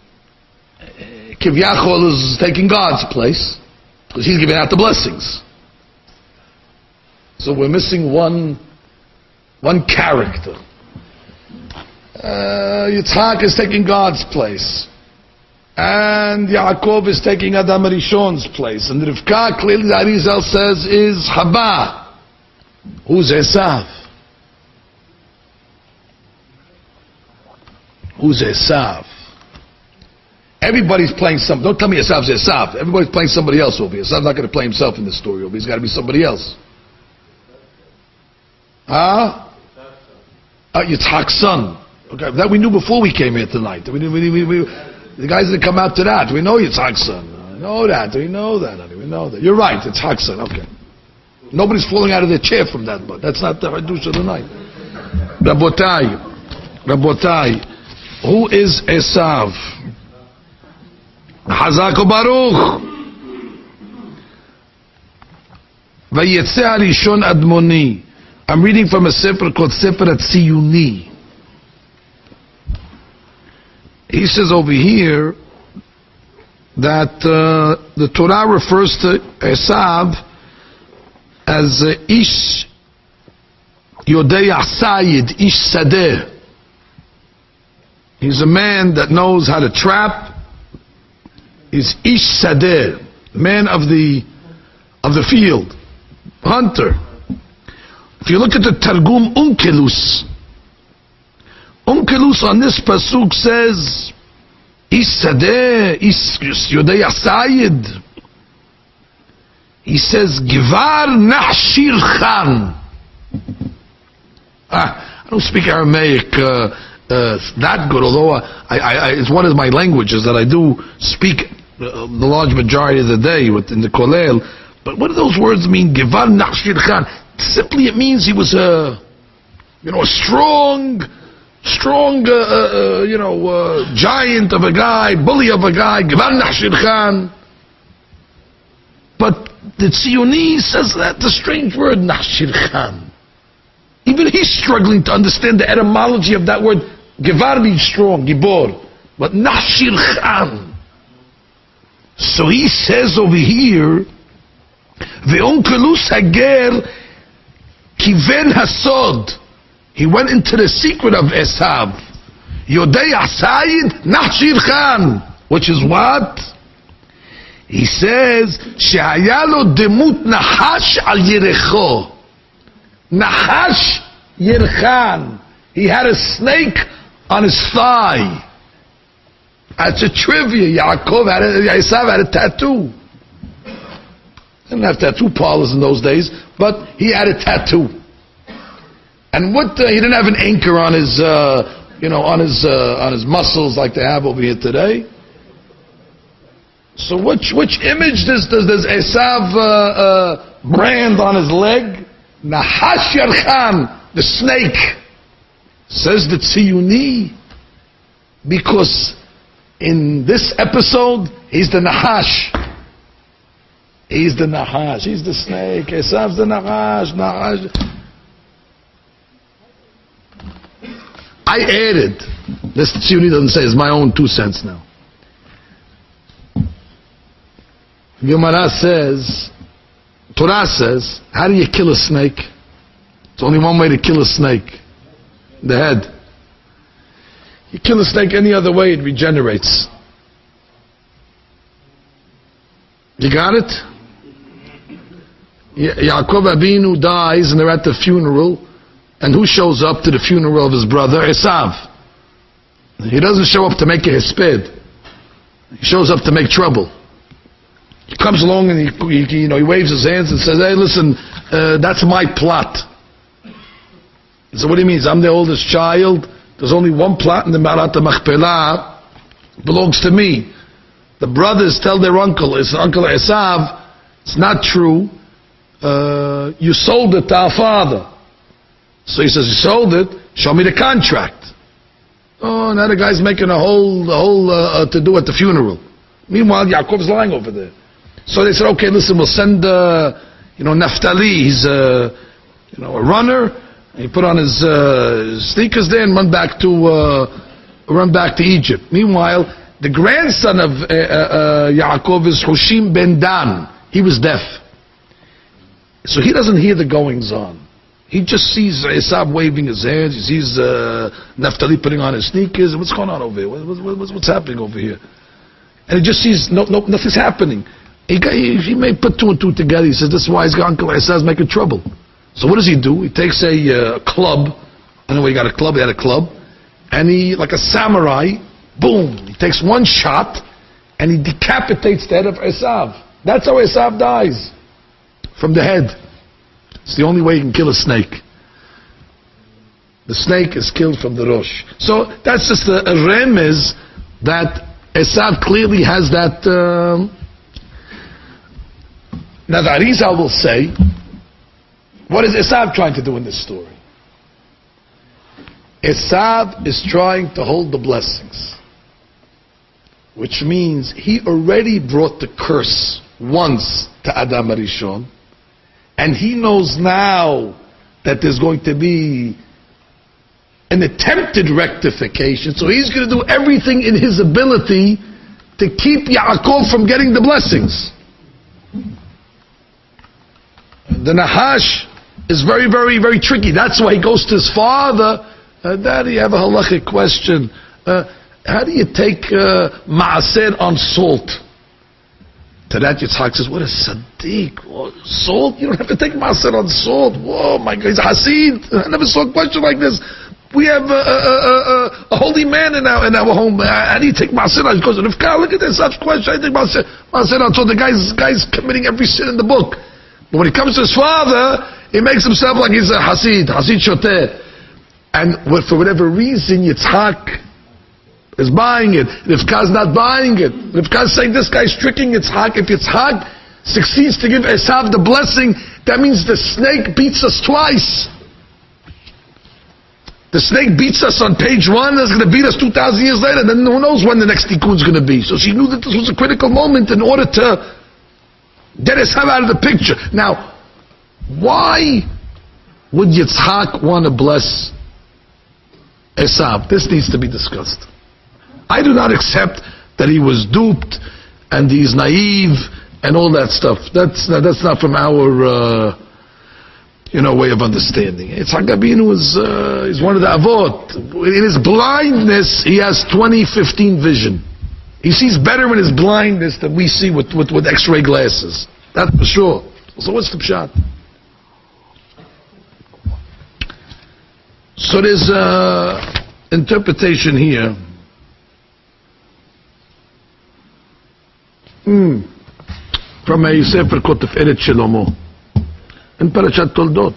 Kivyachol is taking God's place, because he's giving out the blessings. So we're missing one character. Yitzhak is taking God's place. and Yaakov is taking Adam Rishon's place, and Rivka, clearly the Arizal says, is Haba. Who's Esav? Who's Esav? Everybody's playing something. Don't tell me Esav's Esav. Everybody's playing somebody else over here. Esav's not going to play himself in this story over here. He's got to be somebody else. Yitzhak's son. Okay, that we knew before we came here tonight. The guys didn't come out to that. We know Yitzhak's son. We know that. We know that. You're right. Yitzhak's son. Okay. Nobody's falling out of their chair from that, but that's not the Hadush of the night. Rabotai, who is Esav? Hazak Baruch. Vayetze Harishon Admoni. I'm reading from a sefer called Sefer Tziyuni. He says over here that the Torah refers to Esav as Ish Yodei Asayid, Ish Sadeh. He's a man that knows how to trap. He's Ish Sadeh, man of the field, hunter. If you look at the Targum Unkelus on this pasuk says, Ish Sadeh, Ish Yodei Asayid. He says, Givar Nahshir Khan. I don't speak Aramaic that good, although it's one of my languages that I do speak the large majority of the day in the Kolel. But what do those words mean? Givar Nahshir Khan. Simply it means he was a strong giant of a guy, bully of a guy, Givar Nahshir Khan. But the Tziyuni says that's a strange word, Nahshir Khan. Even he's struggling to understand the etymology of that word. Givar means strong, Gibor. But Nahshir Khan. So he says over here, Ve'onkelus Hager Kiven Hasod. He went into the secret of Esav. Yodei Asayid Nahshir Khan. Which is what? He says, She'ayalo demut Nahash al Yerecho. Nahash Yerchan. He had a snake on his thigh. That's a trivia. Esav had a tattoo. Didn't have tattoo parlors in those days, but he had a tattoo. And he didn't have an anchor on his, on his muscles like they have over here today. So which image does Esav brand on his leg? Nahash Yarchan, the snake. Says the Tziyuni, because in this episode he's the Nahash. He's the Nahash. He's the snake. Esav's the Nahash. I added, this Tziyuni doesn't say, it's my own 2 cents now. Gemara says, Torah says, how do you kill a snake? It's only one way to kill a snake. The head. You kill a snake any other way, it regenerates. You got it? Yaakov Abinu dies and they're at the funeral. And who shows up to the funeral of his brother? Esav. He doesn't show up to make a hisped. He shows up to make trouble. He comes along and he waves his hands and says, hey, listen, that's my plot. So what he means, I'm the oldest child. There's only one plot in the Ma'arat Machpelah. Belongs to me. The brothers tell their uncle Esav, it's not true. You sold it to our father. So he says, you sold it, show me the contract. Oh, now the guy's making a whole to do at the funeral. Meanwhile, Yaakov's lying over there. So they said, okay, listen, we'll send, Naphtali, he's a runner. And he put on his sneakers there and run back to Egypt. Meanwhile, the grandson of Yaakov is Hushim ben Dan. He was deaf. So he doesn't hear the goings on. He just sees Esav waving his hands. He sees Naphtali putting on his sneakers. What's going on over here? What's happening over here? and he just sees nothing's happening. He may put two and two together. He says, this is why his uncle Esav's making trouble. So what does he do? He takes a club. I don't know where he got a club. He had a club. And he, like a samurai, boom, he takes one shot and he decapitates the head of Esav. That's how Esav dies. From the head. It's the only way you can kill a snake. The snake is killed from the rosh. So that's just a remez that Esav clearly has that. Now the Arizal will say, what is Esav trying to do in this story? Esav is trying to hold the blessings, which means he already brought the curse once to Adam Arishon, and he knows now that there's going to be an attempted rectification, so he's going to do everything in his ability to keep Yaakov from getting the blessings. The Nahash is very, very, very tricky. That's why he goes to his father. Daddy, I have a halachic question. How do you take maaser on salt? To that Yitzhak says, what a sadiq. Salt? You don't have to take maaser on salt. Whoa, my God, he's a hasid. I never saw a question like this. We have a holy man in our home. How do you take maaser on? He goes, look at this question. I take maaser on salt. The guy's committing every sin in the book. But when he comes to his father, he makes himself like he's a hasid shoteh. And for whatever reason, Yitzhak is buying it. Rivka's not buying it. Rivka's saying this guy's tricking Yitzhak. If Yitzhak succeeds to give Esav the blessing, that means the snake beats us twice. The snake beats us on page 1, it's going to beat us 2,000 years later, then who knows when the next tikkun is going to be. So she knew that this was a critical moment in order to get Esav out of the picture. Now, why would Yitzhak want to bless Esav? This needs to be discussed. I do not accept that he was duped and he's naive and all that stuff. That's not from our way of understanding. Yitzhak Rabbeinu is one of the avot. In his blindness, he has 20/15 vision. He sees better in his blindness than we see with X-ray glasses. That's for sure. So what's the pshat? So there's interpretation here. From a Sefer Kotef Eretz Shlomo in Parashat Toldot.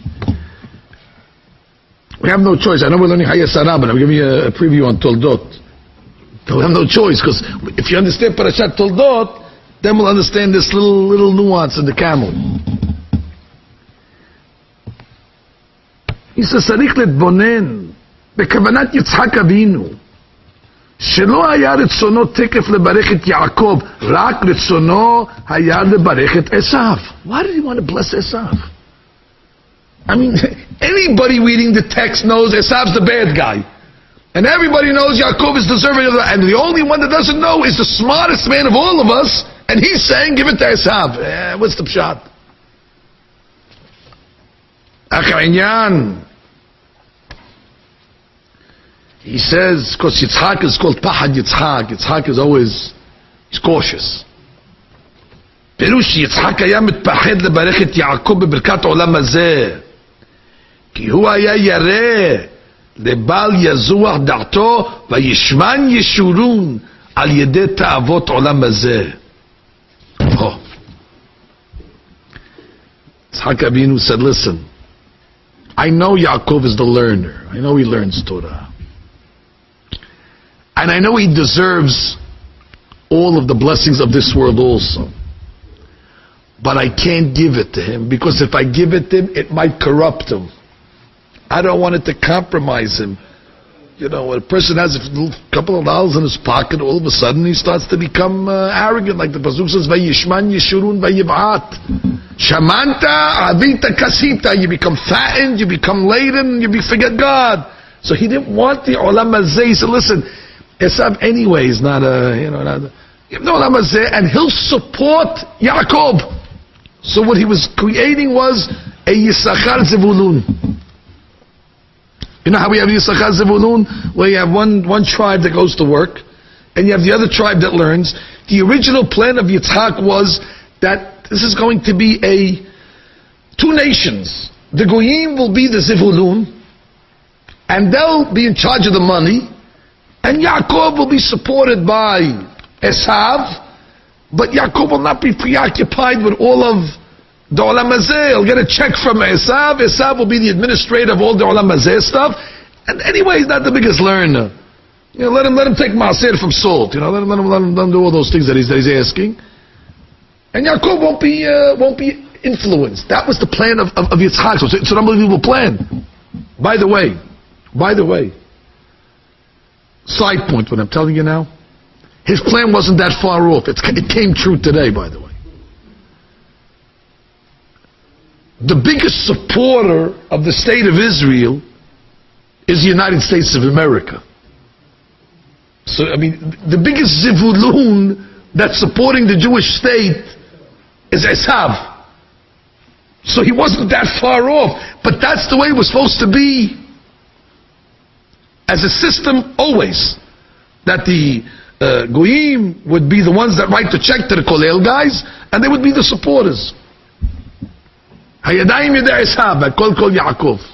We have no choice. I know we're learning Hayya Sarah, but I'm giving you a preview on Toldot. We have no choice, because if you understand Parashat Toldot, then we'll understand this little nuance in the camel. He says, צריך להתבונן בכוונת יצחק אבינו, שלא היה רצונו תקף לברך את יעקב, רק רצונו היה לברך את עשיו. Why did he want to bless Esav? I mean, anybody reading the text knows Esav's the bad guy. And everybody knows Yaakov is deserving of that. And the only one that doesn't know is the smartest man of all of us, and he's saying, give it to Esav. What's the pshat? He says, because Yitzhak is called Pahad Yitzhak. Yitzhak is always, he's cautious. פירוש יצחק היה מתפחד לברך את יעקב בברכת עולם הזה, כי הוא היה ירא לבל יזוח דעתו וישמן ישורון על ידי תאוות עולם הזה. Yitzhak Avinu said, listen, I know Yaakov is the learner. I know he learns Torah. And I know he deserves all of the blessings of this world also. But I can't give it to him, because if I give it to him, it might corrupt him. I don't want it to compromise him. You know, when a person has a couple of dollars in his pocket, all of a sudden he starts to become arrogant, like the pasuk says, "Vayishman yeshurun vayiv'at." Shamanta avita kasita. You become fattened, you become laden, you forget God. So he didn't want the olam hazeh. He said, "Listen, Esav anyway is not a, give the olam hazeh, and he'll support Yaakov." So what he was creating was a Yisachar Zevulun. You know how we have Yisachar Zevulun? Where you have one tribe that goes to work, and you have the other tribe that learns. The original plan of Yitzchak was that this is going to be two nations. The Goyim will be the Zivulun, and they'll be in charge of the money, and Yaakov will be supported by Esav, but Yaakov will not be preoccupied with all of the Olam Hazeh. He'll get a check from Esav. Esav will be the administrator of all the Olam Hazeh stuff, and anyway, he's not the biggest learner. Let him take Maaser from salt. Let him do all those things that he's asking, and Yaakov won't be influenced. That was the plan of Yitzchak. So it's an unbelievable plan. By the way, side point, what I'm telling you now, his plan wasn't that far off. It came true today, by the way. The biggest supporter of the state of Israel is the United States of America. So, the biggest Zivulun that's supporting the Jewish state is Esav. So he wasn't that far off. But that's the way it was supposed to be as a system always. That the Goyim would be the ones that write the check to the Kolel guys, and they would be the supporters. Hayadayim yedei Esav, kol Yaakov.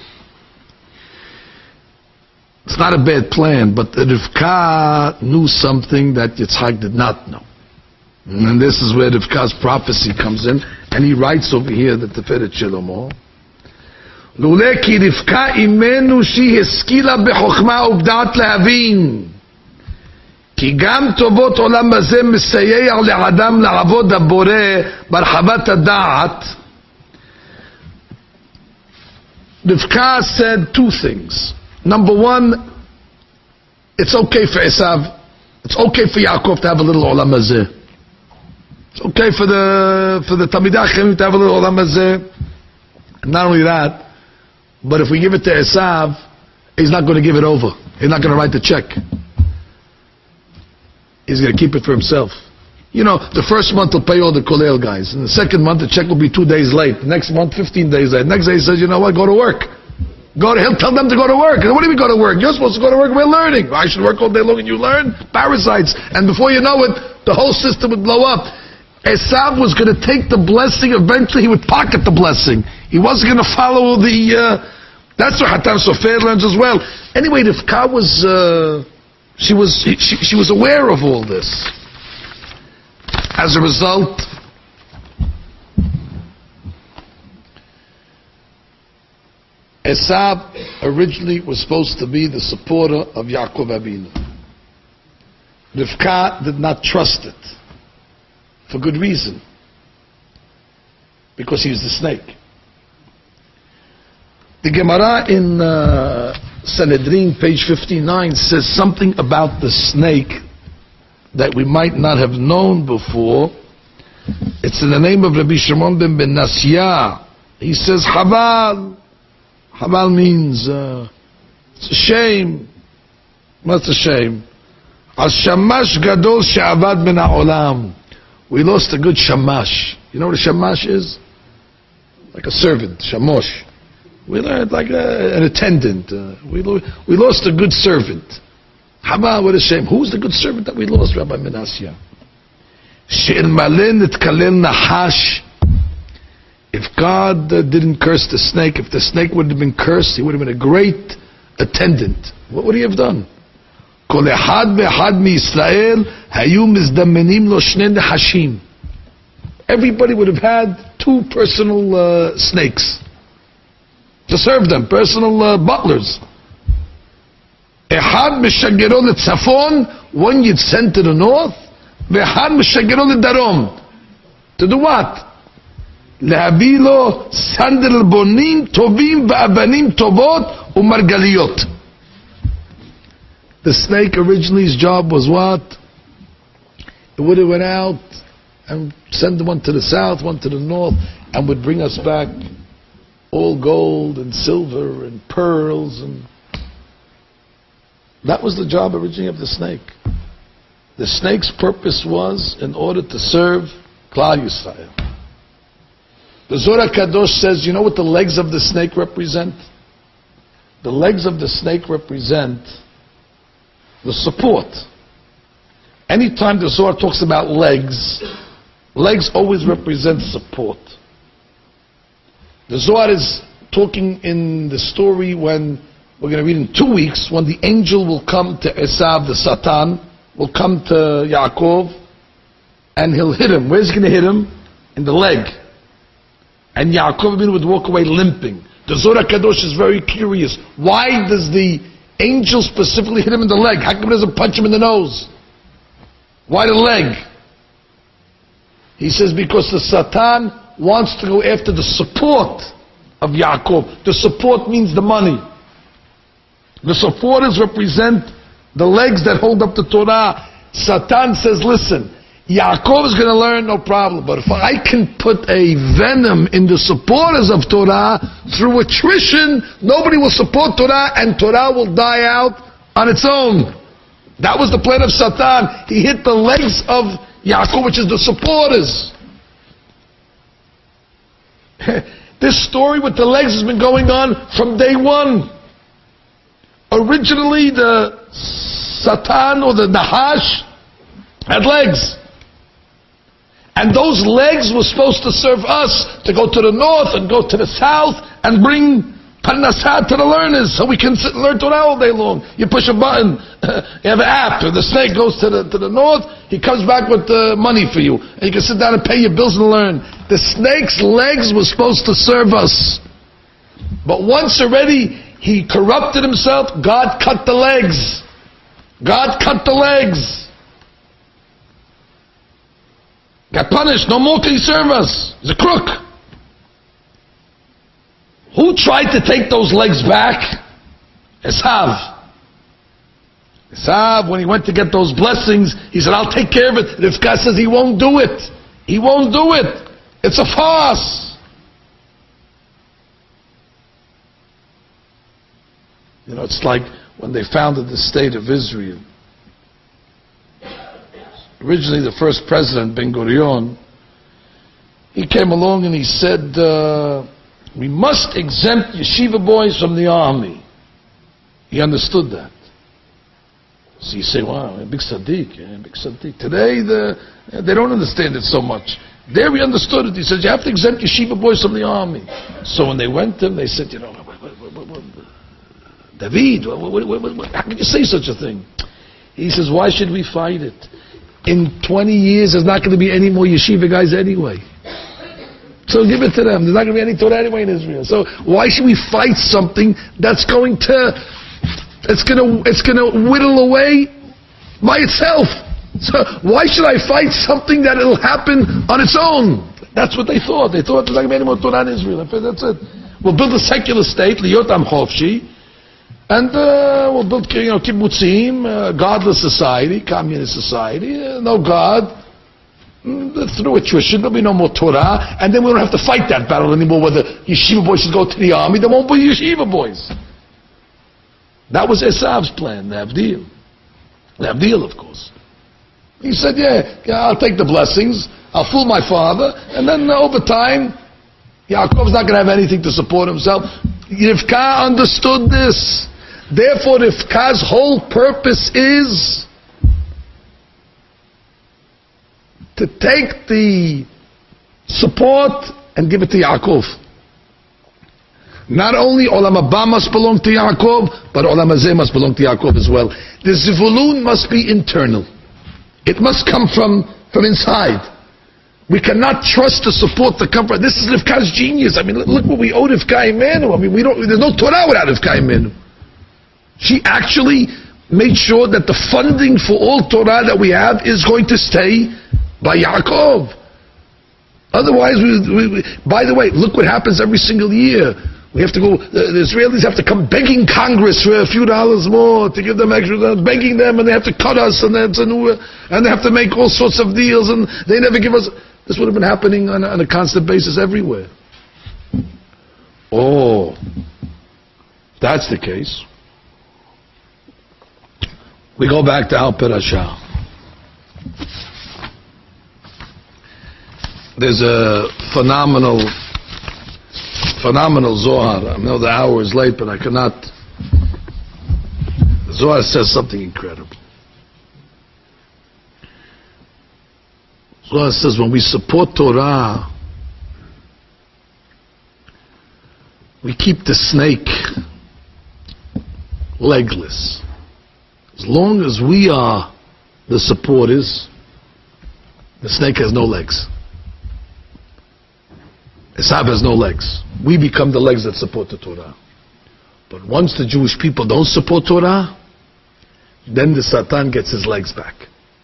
It's not a bad plan, but Rivka knew something that Yitzchak did not know. And this is where Rivka's prophecy comes in, and he writes over here that the Tiferet Shlomo, Lule ki Rivka imenu she heskila bechokma ubdat lehavin, ki gam tovot olam hazeh mesayeh le'adam la'avod haboreh barchavat hada'at. Rivka said two things. Number one, it's okay for Esav, it's okay for Yaakov to have a little Olam Hazeh. It's okay for the Talmidei Chachamim to have a little Olam Hazeh. Not only that, but if we give it to Esav, he's not going to give it over. He's not going to write the check. He's going to keep it for himself. The first month he'll pay all the Kolel guys, and the second month the check will be 2 days late. The next month, 15 days late. Next day he says, you know what, go to work. He'll tell them to go to work. And what do you mean go to work? You're supposed to go to work, we're learning. I should work all day long and you learn? Parasites. And before you know it, the whole system would blow up. Esav was going to take the blessing, eventually he would pocket the blessing. He wasn't going to follow that's what Hatam Sofer learns as well. Anyway, Rivka was, she was aware of all this. As a result, Esav originally was supposed to be the supporter of Yaakov Avinu. Rivka did not trust it. For good reason. Because he was the snake. The Gemara in Sanhedrin, page 59, says something about the snake that we might not have known before. It's in the name of Rabbi Shimon ben Nasiyah. He says, Habal. Habal means it's a shame. What's a shame? Al shamash gadol she'avad min ha'olam. We lost a good shamash. You know what a shamash is? Like a servant, shamosh. We learned like an attendant. We lost a good servant. Habal, what a shame. Who's the good servant that we lost, Rabbi Menasya? She'elmale nitkalel nahash. If God didn't curse the snake, if the snake would have been cursed, he would have been a great attendant. What would he have done? Kol echad ve'echad miYisrael hayu mizdamenim lo shnei nehashim. Everybody would have had two personal snakes to serve them, personal butlers. Echad meshagero letzafon, one you'd send to the north, ve'echad meshagero ledarom. To do what? להביא לו סנדל בונים טובים ואבנים טובות ומרגליות. The snake originally's job was what? It would have went out and sent one to the south, one to the north, and would bring us back all gold and silver and pearls, and that was the job originally of the snake. The snake's purpose was in order to serve Klal Yisrael. The Zohar Kadosh says, you know what the legs of the snake represent? The legs of the snake represent the support. anytime the Zohar talks about legs, legs always represent support. The Zohar is talking in the story when, we're going to read in 2 weeks, when the angel will come to Esav, the Satan, will come to Yaakov, and he'll hit him. Where's he going to hit him? In the leg. And Yaakov would walk away limping. The Zohar Kadosh is very curious. Why does the angel specifically hit him in the leg? How come he doesn't punch him in the nose? Why the leg? He says because the Satan wants to go after the support of Yaakov. The support means the money. The supporters represent the legs that hold up the Torah. Satan says, listen, Yaakov is going to learn, no problem. But if I can put a venom in the supporters of Torah, through attrition, nobody will support Torah, and Torah will die out on its own. That was the plan of Satan. He hit the legs of Yaakov, which is the supporters. This story with the legs has been going on from day one. Originally, the Satan or the Nahash had legs. And those legs were supposed to serve us to go to the north and go to the south and bring Parnassah to the learners so we can sit and learn Torah all day long. You push a button, you have an app, and the snake goes to the north, he comes back with money for you. And you can sit down and pay your bills and learn. The snake's legs were supposed to serve us. But once already he corrupted himself, God cut the legs. God cut the legs. Got punished. No more can he serve us. He's a crook. Who tried to take those legs back? Esav. Esav, when he went to get those blessings, he said, I'll take care of it. Rivka says he won't do it. He won't do it. It's a farce. You know, it's like when they founded the state of Israel. Originally, the first president, Ben Gurion, he came along and he said, we must exempt yeshiva boys from the army. He understood that. So you say, wow, big tzaddik, big tzaddik. Today, they don't understand it so much. There he understood it. He said, you have to exempt yeshiva boys from the army. So when they went to him, they said, you know, David, how can you say such a thing? He says, why should we fight it? In 20 years, there's not going to be any more yeshiva guys anyway. So give it to them. There's not going to be any Torah anyway in Israel. So why should we fight something that's going to whittle away by itself? So why should I fight something that will happen on its own? That's what they thought. They thought there's not going to be any more Torah in Israel. That's it. We'll build a secular state, Liyot Am Chofshi, and we'll build, kibbutzim, godless society, communist society, no God. Through attrition, there'll be no more Torah, and then we don't have to fight that battle anymore whether yeshiva boys should go to the army. There won't be yeshiva boys. That was Esav's plan, the Avdil, of course. He said, yeah, I'll take the blessings, I'll fool my father, and then over time, Yaakov's not going to have anything to support himself. Rivka understood this. Therefore, Rivka's whole purpose is to take the support and give it to Yaakov. Not only Olam Haba must belong to Yaakov, but Olam Hazeh must belong to Yaakov as well. The Zivulun must be internal. It must come from inside. We cannot trust the support to come from. This is Rivka's genius. I mean, look what we owe Rivka Imenu. I mean, there's no Torah without Rivka Imenu. She actually made sure that the funding for all Torah that we have is going to stay by Yaakov. Otherwise, by the way, look what happens every single year. We have to go, the Israelis have to come begging Congress for a few dollars more to give them extra, begging them, and they have to cut us, and they have to make all sorts of deals, and they never give us. This would have been happening on a constant basis everywhere. Oh, if that's the case, we go back to Al Perashah. There's a phenomenal Zohar. I know the hour is late, but I cannot. The Zohar says something incredible. Zohar says when we support Torah, we keep the snake legless. As long as we are the supporters, the snake has no legs. Esav has no legs. We become the legs that support the Torah. But once the Jewish people don't support Torah, then the Satan gets his legs back.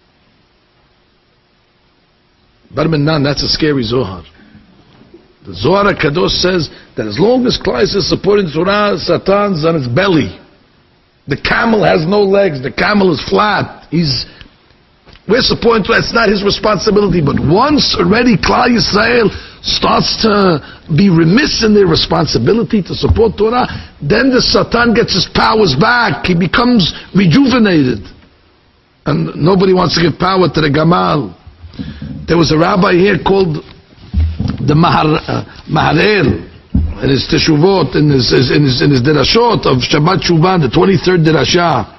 Bar Minan, that's a scary Zohar. The Zohar HaKadosh says that as long as Klal is supporting Torah, Satan's on his belly. The camel has no legs. The camel is flat. We're supporting Torah. It's not his responsibility. But once already Klal Yisrael starts to be remiss in their responsibility to support Torah, then the Satan gets his powers back. He becomes rejuvenated. And nobody wants to give power to the Gamal. There was a rabbi here called the Maharel, in his Teshuvot, in his Derashot of Shabbat Shuvah, the 23rd Derashah.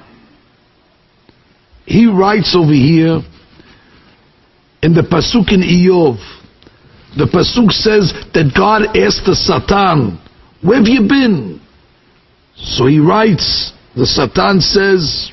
He writes over here in the Pasuk in Iyov. The Pasuk says that God asked the Satan, where have you been? So he writes, the Satan says,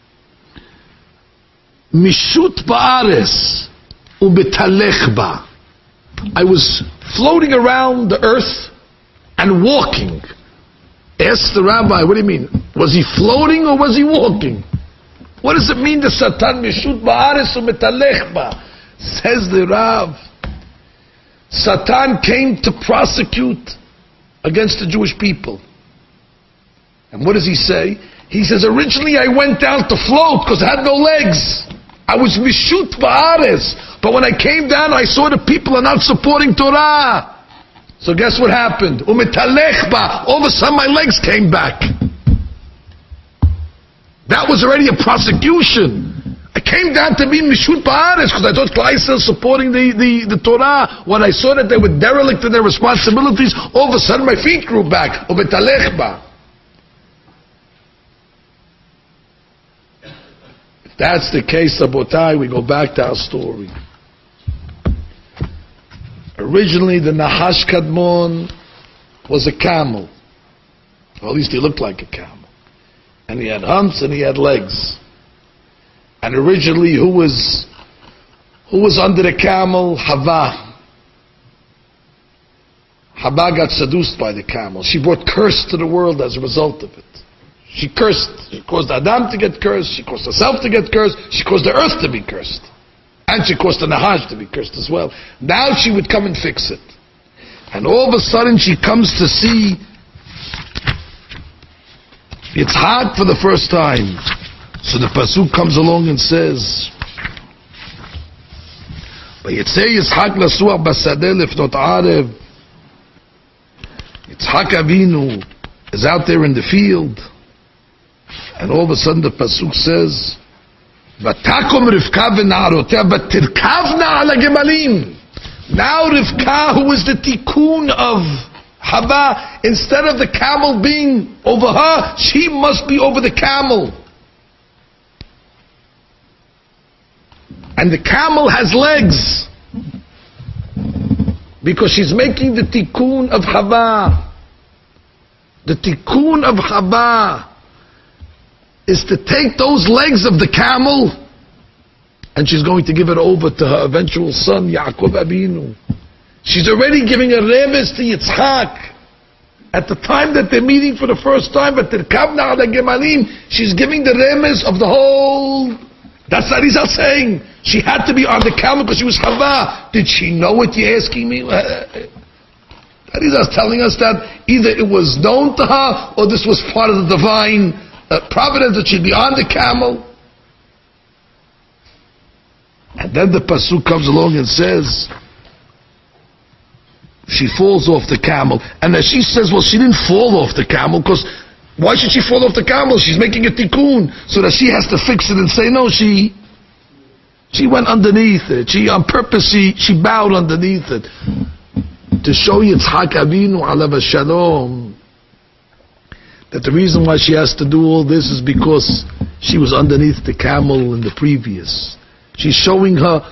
Mishut ba'ares ubetalech ba. I was floating around the earth and walking. Ask the rabbi, what do you mean? Was he floating or was he walking? What does it mean, the Satan Mishut ba'ares ubetalech ba? Says the Rav, Satan came to prosecute against the Jewish people. And what does he say? He says, originally I went down to float because I had no legs. I was mishut ba'ares. But when I came down, I saw the people are not supporting Torah. So guess what happened? Umetalech ba. All of a sudden my legs came back. That was already a prosecution. I came down to be mishut ba'aretz because I thought Klal Yisrael supporting the Torah. When I saw that they were derelict in their responsibilities, all of a sudden my feet grew back. Ubetalech ba. If that's the case, Rabotai, we go back to our story. Originally, the Nahash Kadmon was a camel. Or at least he looked like a camel. And he had humps and he had legs. And originally, who was under the camel? Hava. Hava got seduced by the camel. She brought curse to the world as a result of it. She cursed. She caused Adam to get cursed. She caused herself to get cursed. She caused the earth to be cursed. And she caused the Nahash to be cursed as well. Now she would come and fix it. And all of a sudden she comes to see Yitzhak for the first time. So the Pasuk comes along and says, Vayetzei Yitzhak lasuach basadeh lefnot arev. Yitzhak Avinu is out there in the field. And all of a sudden the Pasuk says, Vatakom Rivka v'na'arotea batirkavna ala gemalim. Now Rivka, who is the tikkun of Hava, instead of the camel being over her, she must be over the camel. And the camel has legs, because she's making the tikkun of Hava. The tikkun of Hava is to take those legs of the camel and she's going to give it over to her eventual son, Yaakov Abinu. She's already giving a remez to Yitzchak. At the time that they're meeting for the first time, but Tirkavna ala gemalim, she's giving the remez of the whole. That's what Arizal saying. She had to be on the camel because she was Hava. Did she know what you're asking me? Arizal is telling us that either it was known to her or this was part of the divine providence that she'd be on the camel. And then the Pasuk comes along and says, she falls off the camel. And as she says, well, she didn't fall off the camel, because why should she fall off the camel? She's making a tikkun. So that she has to fix it and say, no, she went underneath it. She, on purpose, she bowed underneath it. To show Yitzhak Avinu alav shalom that the reason why she has to do all this is because she was underneath the camel in the previous. She's showing her,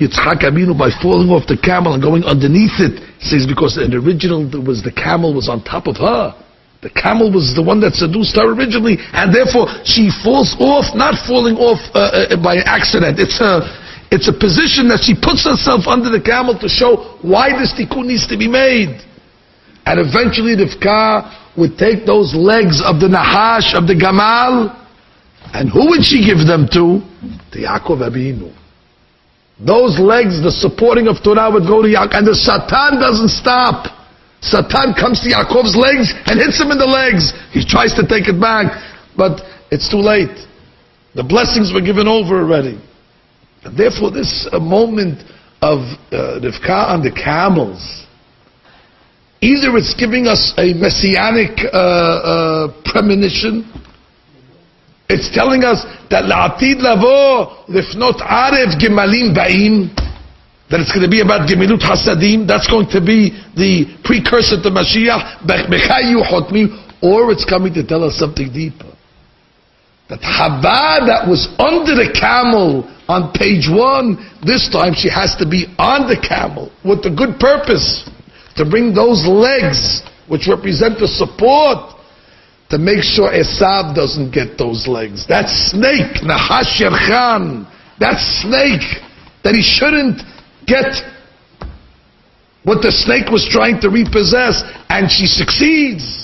Yitzchak Avinu by falling off the camel and going underneath it. He says because in the original the camel was on top of her. The camel was the one that seduced her originally, and therefore she falls off, not falling off by accident. It's a position that she puts herself under the camel to show why this tikkun needs to be made. And eventually Rivka would take those legs of the Nahash, of the Gamal, and who would she give them to? To Yaakov Avinu. Those legs, the supporting of Torah would go to Yaakov, and the Satan doesn't stop. Satan comes to Yaakov's legs and hits him in the legs. He tries to take it back, but it's too late. The blessings were given over already. And therefore this moment of Rivka on the camels, either it's giving us a messianic premonition, it's telling us that la'atid lavo lifnot arev gemalim ba'im, that it's going to be about gemilut hasadim, that's going to be the precursor to Mashiach, or it's coming to tell us something deeper. That Hava that was under the camel on page 1, this time she has to be on the camel with the good purpose to bring those legs, which represent the support, to make sure Esav doesn't get those legs. That snake, Nahash Yerchan, that snake, that he shouldn't get what the snake was trying to repossess, and she succeeds.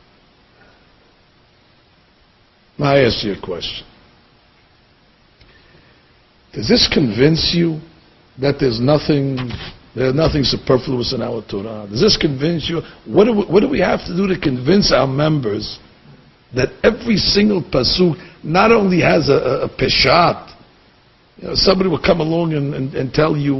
Now I ask you a question. Does this convince you that there's nothing superfluous in our Torah? Does this convince you? What do we have to do to convince our members that every single pasuk not only has a peshat? Somebody will come along and tell you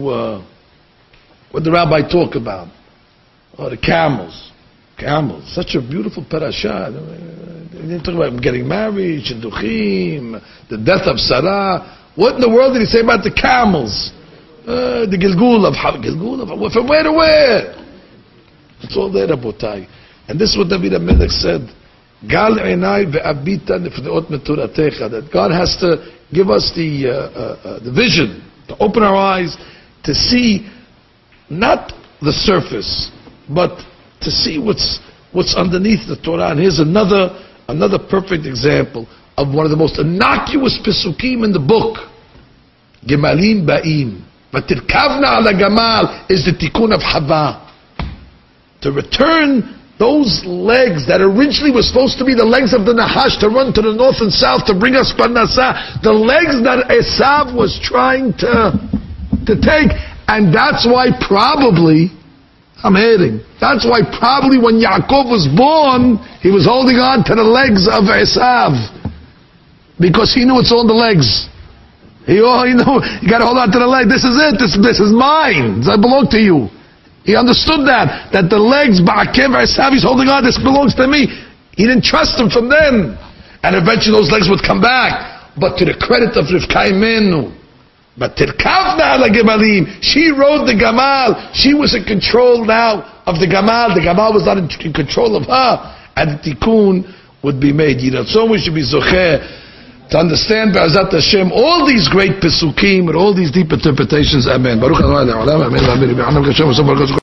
what the rabbi talk about. Oh, the camels. Camels. Such a beautiful parasha. They talk about getting married, shidduchim, the death of Sarah. What in the world did he say about the camels? The Gilgul of from where to where? It's all there, Rabotai. And this is what David HaMelech said. Gal einai ve'abita nifneot meturatecha. That God has to give us the vision, to open our eyes, to see not the surface, but to see what's underneath the Torah. And here's another perfect example of one of the most innocuous pesukim in the book. Gemalim ba'im. But tirkavna ala gamal is the tikkun of Hava. To return those legs that originally were supposed to be the legs of the Nahash to run to the north and south to bring us Parnassah, the legs that Esav was trying to take, and that's why probably, that's why probably when Yaakov was born, he was holding on to the legs of Esav, because he knew it's all the legs. You got to hold on to the leg. This is it. This is mine. Does that belong to you? He understood that the legs, Ba'akev Esav, he's holding on, this belongs to me. He didn't trust him from then. And eventually those legs would come back. But to the credit of Rivka Imenu, but Tirkavna ala Gemalim, she rode the Gamal. She was in control now of the Gamal. The Gamal was not in control of her. And the Tikkun would be made. So we should be Zocher to understand Be'ezat Hashem all these great Pesukim and all these deep interpretations. Amen. Baruch Adonai Le'olam. Amen.